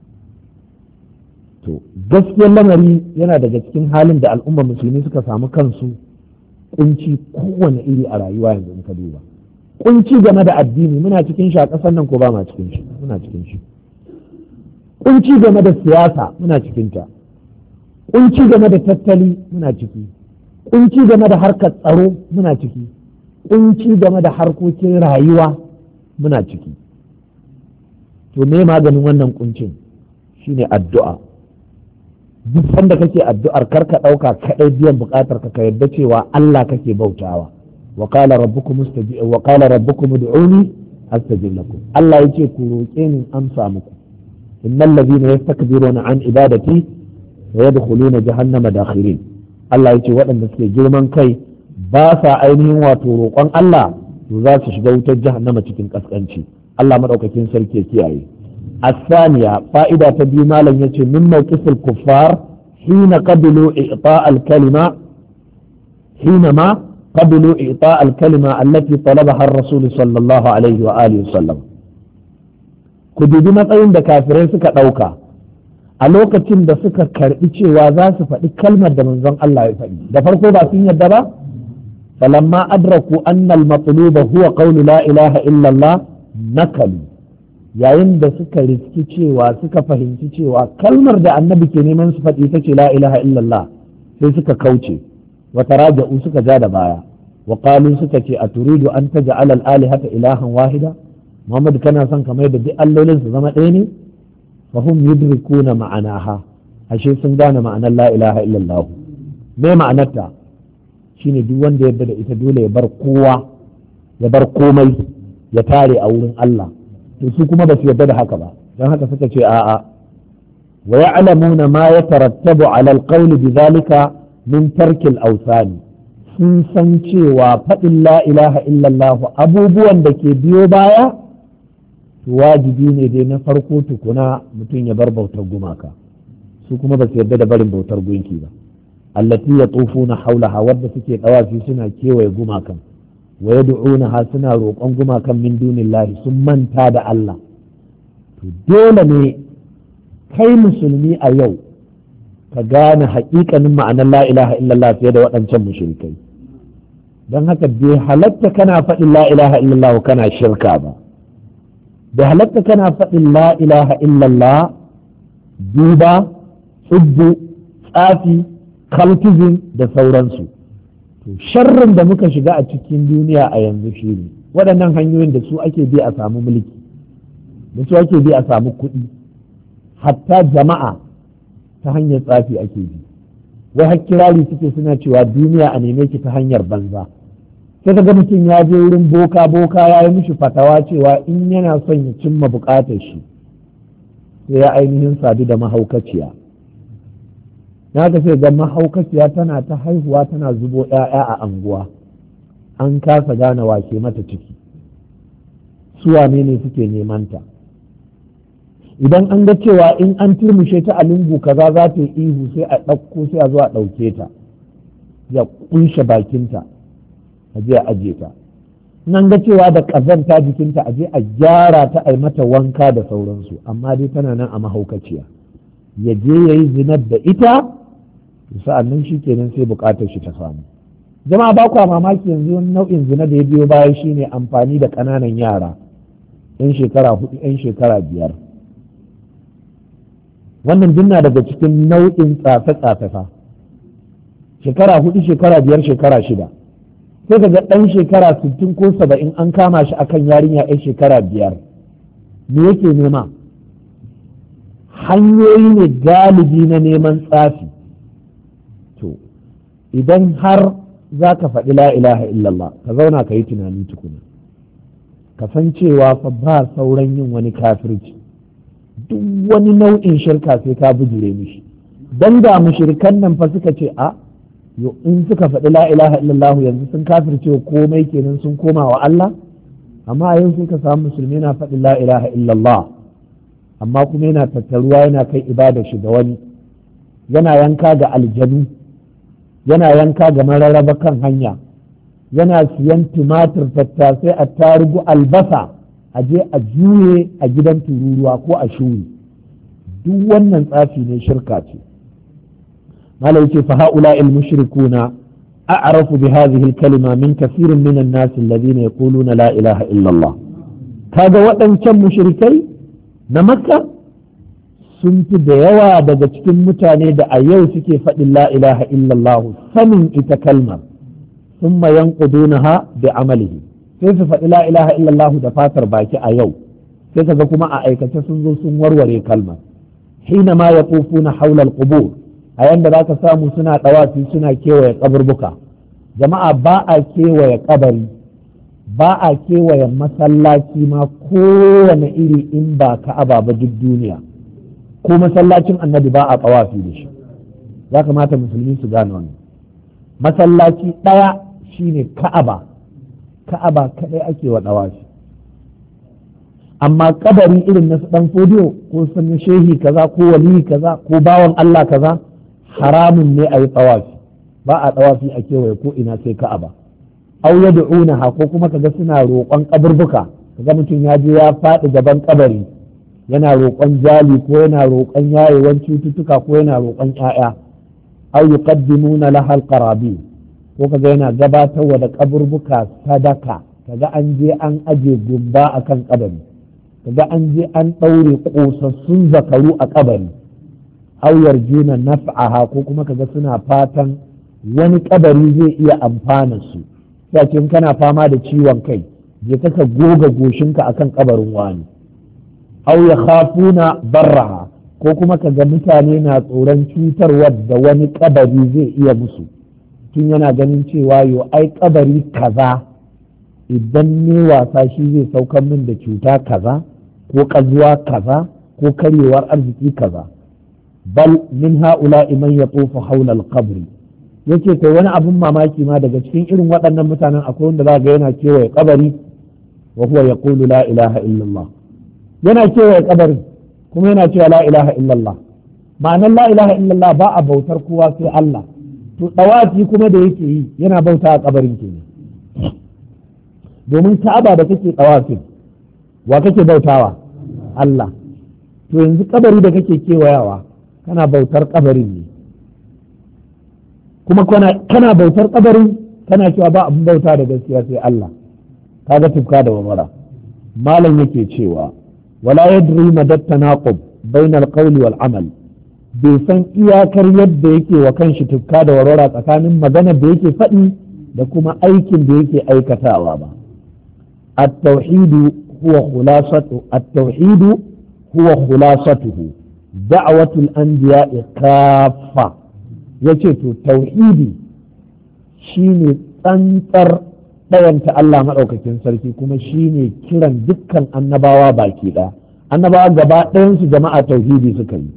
to gaskiyar lamari yana daga cikin halin da al'ummar musulmi suka samu kansu kunci kowane iri a rayuwa yanzu in ka duba kunci game da addini muna cikin shi a ƙasar nan ko ba ma cikin shi muna cikin shi kunci game da siyasa muna cikin ta kunci game da tattali muna ciki kunci game da harkar tsaro muna ciki kunci game da harkokin rayuwa muna ciki to me maganin wannan kuncin shine addu'a duk sanda kake addu'ar karka ɗauka kaɗai biyan buƙatar ka ka yadda cewa Allah kake bautawa wa qala rabbukum mustajib wa qala rabbukum ud'uni astajib lakum Allah yace ku roƙe ni amsa muku innal ladhina yastakbiruna an ibadati wa yadkhuluna jahannama dakhirin Allah yace waɗanda suke girman kai ba sa ainihin wato roƙon Allah to za su shiga wutar jahannama cikin kaskanci Allah madaukakin sarki ya kiyaye الثانية فائدة تبي مالا يتي من موقف الكفار حين قبلوا إعطاء الكلمة حينما قبلوا إعطاء الكلمة التي طلبها الرسول صلى الله عليه وآله وسلم كدي matsayin da kafirai suka ɗauka a lokacin da suka karɓi cewa za su faɗi kalmar da manzon Allah ya faɗi da farko ba sun yadda ba falamma adraku anna al-matluba huwa qawlu la ilaha illa Allah nakalu yayin da suka riski cewa suka fahimci cewa kalmar da annabi ke neman su faɗi ta ce la ilaha illallah sai suka kauce wa taraja'u suka ja da baya wa qalu suka ce a turidu an taj'ala al-alihata ilahan wahida Muhammad kana son kamar da duk allolin su zama ɗaya ne fa hum yudrikuna ma'anaha ashe sun gane ma'anar la ilaha illallah me ma'anarta shine duk wanda yadda da ita dole ya bar kowa ya bar komai ya tare a wurin Allah to su kuma ba su yarda da haka ba don haka suka ce a'a wa ya'lamuna ma yatarattabu 'ala al-qawl bidhalika min tarki al-awsan sun san cewa faɗin la ilaha illallah abubuwan da ke biyo baya to wajibi ne dai na farko tukuna mutum ya bar bautar gumaka su kuma ba su yarda da barin bautar gunki ba allati yatufuna hawlaha wadda suke dawafi suna kewaye gumakan wa yad'unaha suna roƙon gumakan min dunillahi sun manta da Allah to dole ne kai musulmi a yau ka gane haƙiƙanin ma'anar la ilaha illallah fiye da waɗancan mushrikai don haka bai halatta kana faɗin la ilaha illallah kana shirka ba bai halatta kana faɗin la ilaha illallah duba tsubbu tsafi kaltizin da sauransu to sharrin da muka shiga a cikin duniya a yanzu shi ne waɗannan hanyoyin da su ake bi a samu mulki da su ake bi a samu kuɗi hatta jama'a ta hanyar tsafi ake bi wai har kirari suke suna cewa duniya a neme ki ta hanyar banza sai kaga mutum ya je wurin boka boka ya yi mishi fatawa cewa in yana son ya cimma buƙatar shi sai ya ainihin sadu da mahaukaciya na ga sai ga mahaukaciya tana ta haihuwa tana zubo 'ya'ya a anguwa an kasa gane wake mata ciki su wane ne suke neman ta idan an ga cewa in an turmushe ta a lungu kaza za ta yi ihu sai a ɗauko sai a zo a ɗauke ta ya kunshe bakinta a je a aje ta nan ga cewa da ƙazanta jikinta a je a gyara ta a yi mata wanka da sauransu amma dai tana nan a mahaukaciya ya je ya yi zinar da ita sa'an nan shi kenan sai bukatar shi ta samu jama'a ba kwa mamaki yanzu wani nau'in zina da ya biyo baya shine amfani da ƙananan yara yan shekara hudu yan shekara biyar wannan dinna daga cikin nau'in tsafe-tsafe fa. Shekara hudu, shekara biyar, shekara shida, sai ka ga ɗan shekara sittin ko saba'in an kama shi akan yarinya ɗan shekara biyar. Me yake nema? Hanyoyi ne galibi na neman tsafi. To idan har za ka faɗi la ilaha illallah, ka zauna ka yi tunani tukuna, ka san cewa fa ba sauran yin wani kafirci. Duk wani nau'in shirka sai ka bijire mishi. Dan da mushrikan nan fa suka ce a yo in suka faɗi la ilaha illallah yanzu sun kafirce komai kenan, sun koma wa Allah. Amma yau sai ka samu musulmi na faɗi la ilaha illallah, amma kuma yana tattaruwa yana kai ibada shi da wani, yana yanka ga aljanu, yana yanka ga mararraba kan hanya, yana siyan tumatir, tattasai, attarugu, albasa a je a juye a gidan tururuwa ko a shuri. Duk wannan tsafi ne, shirka ce. malai ce fa haula il mushrikuna a'rafu bi hadhihi al kalima min kathirin min an-nas alladhina yaquluna la ilaha illa Allah. Kaga waɗancan mushrikai na Makka sun fi da yawa daga cikin mutane da a yau suke faɗin la ilaha illallah sanin ita kalmar, thumma yanqudunaha bi amalihi, sai su faɗi la ilaha illallah da fatar baki a yau, sai kaga kuma a aikace sun zo sun warware kalmar. hina ma yatufuna hawla al-qubur, a yanda zaka samu suna dawafi suna kewaye kaburbuka. Jama'a ba a kewaye kabari, ba a kewaye masallaci ma kowane iri in ba Ka'aba ba duk duniya, ko masallacin Annabi ba a tawafi da shi. Ya kamata musulmi su gane wannan. Masallaci ɗaya shine Ka'aba, Ka'aba kadai ake wa tawafi. Amma kabari irin na dan fodiyo ko sanin shehi kaza ko wali kaza ko bawan Allah kaza, haramun ne a yi tawafi, ba a tawafi a kewaye ko ina sai Ka'aba. Au yad'unaha, ko kuma kaga suna roƙon kaburbuka, kaga mutum ya je ya faɗi gaban kabari yana roƙon jali ko yana roƙon yayewan cututtuka ko yana roƙon ƴaƴa. Au yuqaddimuna laha alqarabi, ko kaga yana gabatarwa da kaburbuka sadaka, kaga an je an aje gumba akan kabari, kaga an je an ɗaure ƙosassun zakaru a kabari. Au yarjuna naf'aha, ko kuma kaga suna fatan wani kabari zai iya amfana su. Sai in kana fama da ciwon kai, je ka goga goshinka akan kabarin wani. Au ya khafuna barraha, ko kuma kaga mutane na tsoron cutarwar da wani kabari zai iya musu, tun yana ganin cewa yo ai kabari kaza idan ne wasa shi zai saukar min da cuta kaza ko kazuwa kaza ko karyewar arziki kaza. Bal min ha'ula'i man yatufu hawla al-qabri, yake kai wani abin mamaki ma daga cikin irin waɗannan mutanen akwai wanda za ga yana kewaye kabari wa huwa yaqulu la ilaha illallah, yana kewaye kabari kuma yana cewa la ilaha illallah. Ma'anar la ilaha illallah ba a bautar kowa sai Allah, to dawafi kuma da yake yi yana bauta a kabarin kenan. Domin Ka'aba da kake dawafin wa kake bautawa? Allah. To yanzu kabari da kake kewayawa kana bautar kabarin ne, kuma kana bautar kabarin kana cewa ba abin bauta da gaskiya sai Allah. Kaga tufka da wamara. Malam yake cewa wala yadri madad tanaqub bain al-qawli wal amal, bai san iyakar yadda yake wa kanshi tufka da warwara tsakanin maganar da yake faɗi da kuma aikin da yake aikatawa ba. at-tauhidu huwa khulasatu at-tauhidu huwa khulasatuhu da'watul anbiya'i kaffa. yace to tauhidi shine tsantsar ɗayanta Allah maɗaukakin sarki, kuma shine kiran dukkan annabawa baki ɗaya. Annabawa gaba ɗayansu jama'a tauhidi suka yi.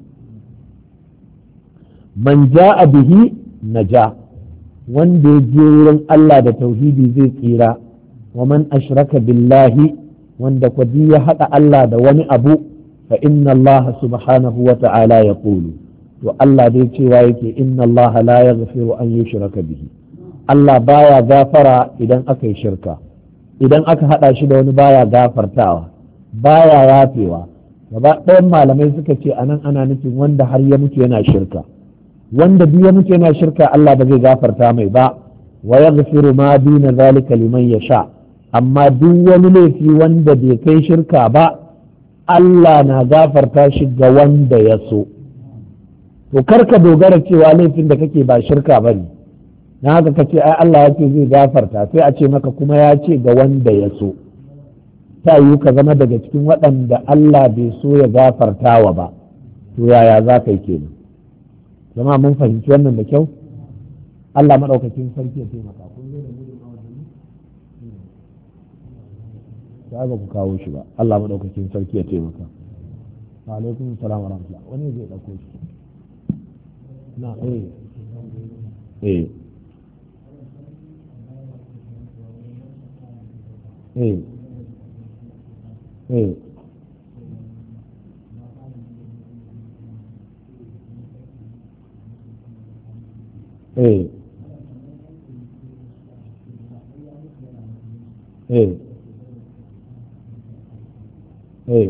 Man ja'a bihi naja, wanda ya je wurin Allah da tauhidi zai tsira. Wa man ashraka billahi, wanda kwadi ya haɗa Allah da wani abu, fa inna Allah subhanahu wa ta'ala ya ƙulu, to Allah dai cewa yake inna Allah la yaghfiru an yushraka bihi, Allah baya gafara idan aka yi shirka, idan aka haɗa shi da wani baya gafartawa, baya yafewa. Gaba ɗayan malamai suka ce anan ana nufin wanda har ya mutu yana shirka. Wanda duk ya mutu yana shirka Allah ba zai gafarta mai ba. Wa yaghfiru ma duna zalika liman yasha, amma duk wani laifi wanda bai kai shirka ba Allah na gafarta shi ga wanda ya so. to karka dogara cewa laifin da kake ba shirka bane na haka kace ai Allah ya ce zai gafarta sai a ce maka kuma ya ce ga wanda ya so ta yiwu ka zama daga cikin waɗanda Allah bai so ya gafarta wa ba to yaya za ka yi kenan jama'a mun fahimci wannan da kyau Allah maɗaukakin sarki ya taimaka kun zo da gudun awaji ba ku kawo shi ba Allah maɗaukakin sarki ya taimaka alaikum salam wa rahmatullah wani zai ɗauko shi na eh eh eh eh eh eh eh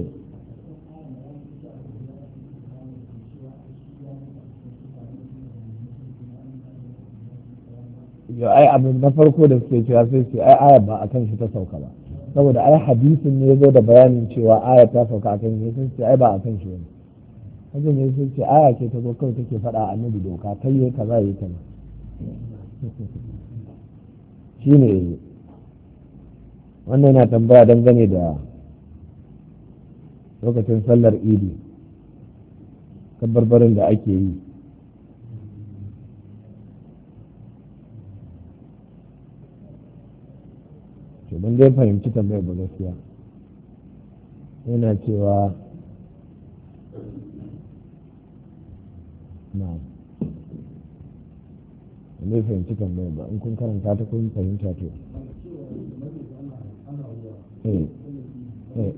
yau ai abin na farko da suke cewa sai su ai aya ba a kan shi ta sauka ba saboda ai hadisin ne ya zo da bayanin cewa aya ta sauka a kan shi sai su ai ba a kan shi ne hajji ne sai ce aya ce ta zo kawai take faɗa a annabi doka kai yi kaza yi kaza shi ne wannan yana tambaya dangane da lokacin sallar idi kabbarbarin da ake yi to ban dai fahimci tambayar ba gaskiya yana cewa na ban fahimci tambayar ba in kun karanta ta kun fahimta to eh eh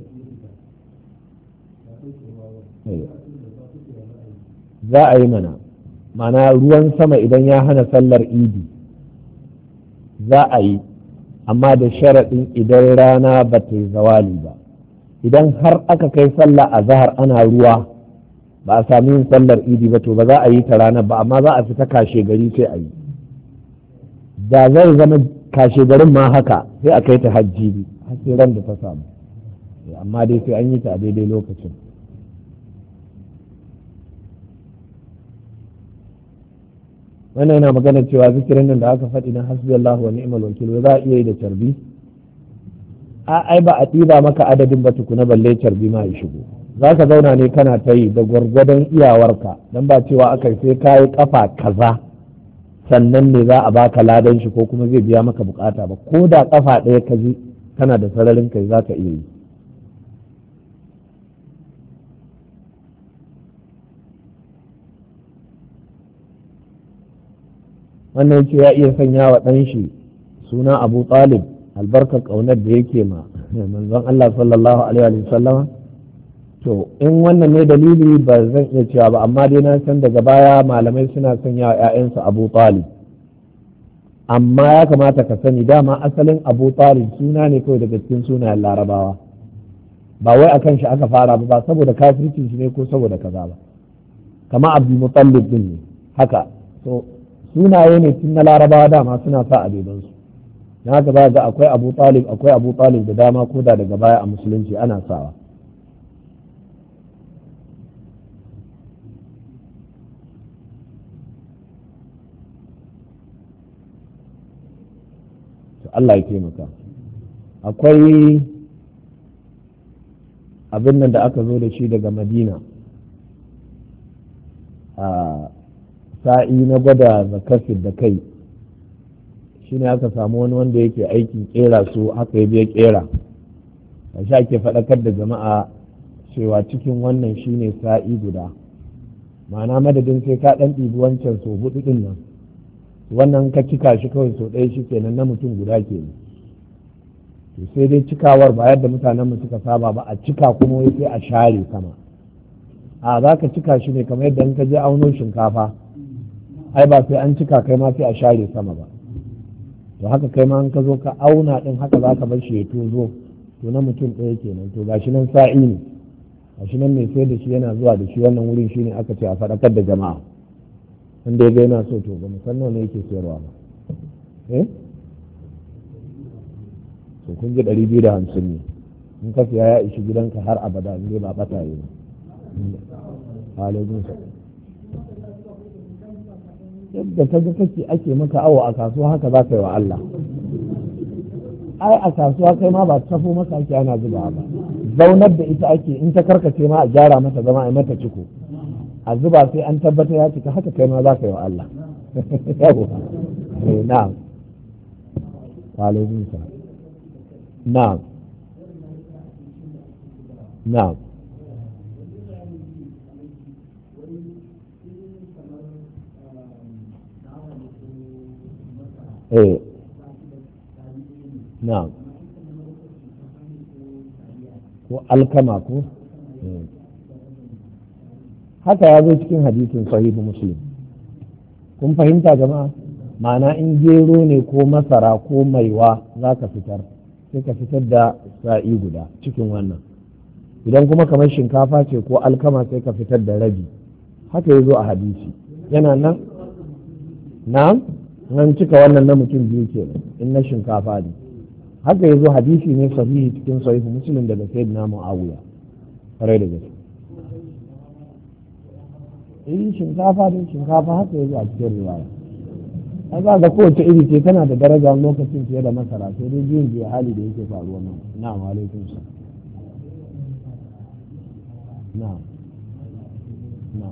za a yi mana mana ruwan sama idan ya hana sallar idi za a yi amma da sharaɗin idan rana ba ta yi zawali ba idan har aka kai sallah a zahar ana ruwa ba a sami yin sallar idi ba to ba za a yi ta ranar ba amma za a fita kashe gari sai a yi da zai zama kashe garin ma haka sai a kai ta hajji har sai ran da ta samu amma dai sai an yi ta a daidai lokacin wannan yana magana cewa zikirin nan da aka faɗi na hasbi Allah wa ni'mal wakil za a iya yi da carbi a ai ba a ɗiba maka adadin ba tukuna balle carbi ma ya shigo za ka zauna ne kana ta yi da gwargwadon iyawarka don ba cewa aka sai ka yi kafa kaza sannan ne za a baka ladan shi ko kuma zai biya maka bukata ba ko da kafa ɗaya ka ji kana da sararin kai za ka iya yi wannan yake ya iya sanya wa ɗan shi suna Abu Talib albarkar ƙaunar da yake ma manzon Allah sallallahu alaihi wa sallama to in wannan ne dalili ba zan iya cewa ba amma dai na san daga baya malamai suna sanya wa ƴaƴansu Abu Talib amma ya kamata ka sani dama asalin Abu Talib suna ne kawai daga cikin sunayen Larabawa ba wai akan shi aka fara ba ba saboda kafircin shi ne ko saboda kaza ba kama Abdul Muttalib din ne haka so sunaye ne tun na Larabawa dama suna sa a bebansu na haka za ga akwai Abu Talib akwai Abu Talib da dama ko da daga baya a musulunci ana sawa Allah ya taimaka akwai abin nan da aka zo da shi daga Madina a sa'i na gwada zakafin da kai shi ne aka samu wani wanda yake aikin kera su haka ya biya kera a sha ke faɗakar da jama'a cewa cikin wannan shi ne sa'i guda ma'ana madadin sai ka ɗan ɗibi wancan so hudu ɗin nan wannan ka cika shi kawai so ɗaya shi kenan na mutum guda ke to sai dai cikawar ba yadda mutanenmu suka saba ba a cika kuma wai sai a share sama a za ka cika shi ne kamar yadda in ka je auno shinkafa ai ba sai an cika kai ma sai a share sama ba to haka kai ma in ka zo ka auna din haka za ka bar shi ya tozo to na mutum ɗaya kenan to gashi nan sa'i ne gashi nan mai sai da shi yana zuwa da shi wannan wurin shine aka ce a faɗakar da jama'a wanda ya ga yana so to ba musamman ne yake sayarwa ba eh to kun ji ɗari biyu da hamsin ne in ka siya ya ishi gidanka har abada in dai ba ɓata yi ba alaikum salam yadda ka ga kake ake maka awo a kasuwa haka za ka yi wa Allah. Ai a kasuwa kai ma ba tafo maka ake ana zuba ba, zaunar da ita ake, in ta karkace ma a gyara mata zama a mata ciko, a zuba sai an tabbata ya cika, haka kai ma za ka yi wa Allah. Na'am. Alaikum salam. Na'am. Na'am. Eh. Na'am. Ko alkama ko? Haka ya zo cikin hadisin sahihu Muslim. Kun fahimta jama'a? Ma'ana in gero ne ko masara ko maiwa za ka fitar, sai ka fitar da sa'i guda cikin wannan. Idan kuma kamar shinkafa ce ko alkama sai ka fitar da rabi. Haka ya zo a hadisi. Yana nan? Na'am? Nan cika wannan na mutum biyu ke in na shinkafa ne. Haka ya zo hadisi ne sahihi cikin sahihu Muslim daga Sayyidina Muawiya. Kare da gaske. Eh shinkafa ne shinkafa haka ya zo a cikin riwaya. Ai ba ga kowace iri ce tana da daraja lokacin fiye da masara, sai dai biyun jiya hali da yake faruwa nan. Na'am alaikum salam. Na'am. Na'am.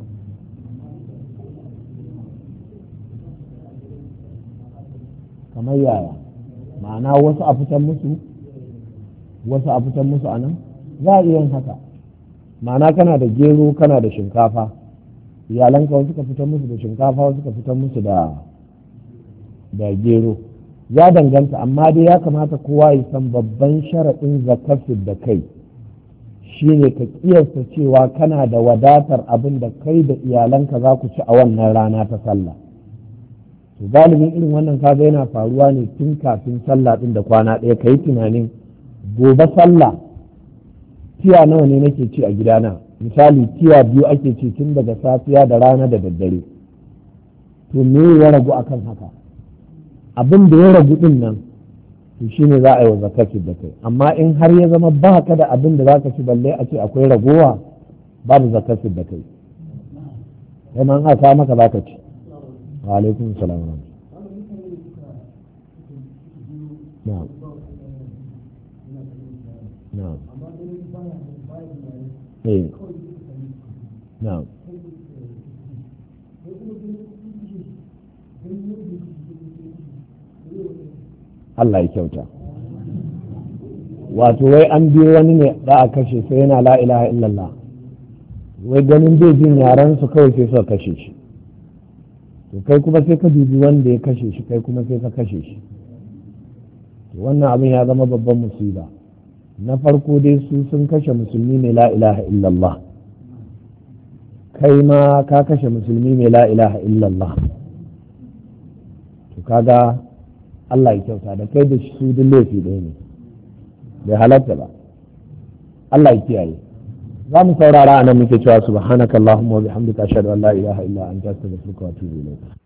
Kamar yaya? Ma'ana wasu a fitan musu wasu a fitan musu a nan za a iya yin haka. Ma'ana kana da gero kana da shinkafa, iyalanka wasu ka fitan musu da shinkafa wasu ka fitan musu da da gero, ya danganta, amma dai ya kamata kowa ya san babban sharaɗin zakafin da kai shine ka kiyasta cewa kana da wadatar abin da kai da iyalanka za ku ci a wannan rana ta sallah. To galibin irin wannan kaga yana faruwa ne tun kafin sallah din da kwana ɗaya, ka yi tunanin gobe sallah tiya nawa ne nake ci a gidana, misali tiya biyu ake ci tun daga safiya da rana da daddare, to me ya ragu akan haka? Abin da ya ragu din nan to shine za a yi wa zakatul da kai, amma in har ya zama ba ka da abin da za ka ci balle a ce akwai ragowa, babu zakatul da kai, sai ma an aka maka za ka ci. Wa alaikum salam. Na'am. Na'am. Eh. Na'am. Allah ya kyauta. Wato wai an biyo wani ne da a kashe sai yana la ilaha illallah, wai ganin bai jin yaran su kawai sai suka kashe shi, to kai kuma sai ka dubi wanda ya kashe shi kai kuma sai ka kashe shi. To wannan abin ya zama babban musiba. Na farko dai su sun kashe musulmi mai la ilaha illallah, kai ma ka kashe musulmi mai la ilaha illallah. To kaga Allah ya kyauta, da kai da su duk laifi ɗaya ne, bai halatta ba. Allah ya kiyaye. za mu saurara a nan muke cewa subhanakallahumma wa bihamdika ashhadu an la ilaha illa anta astaghfiruka wa atubu ilayk.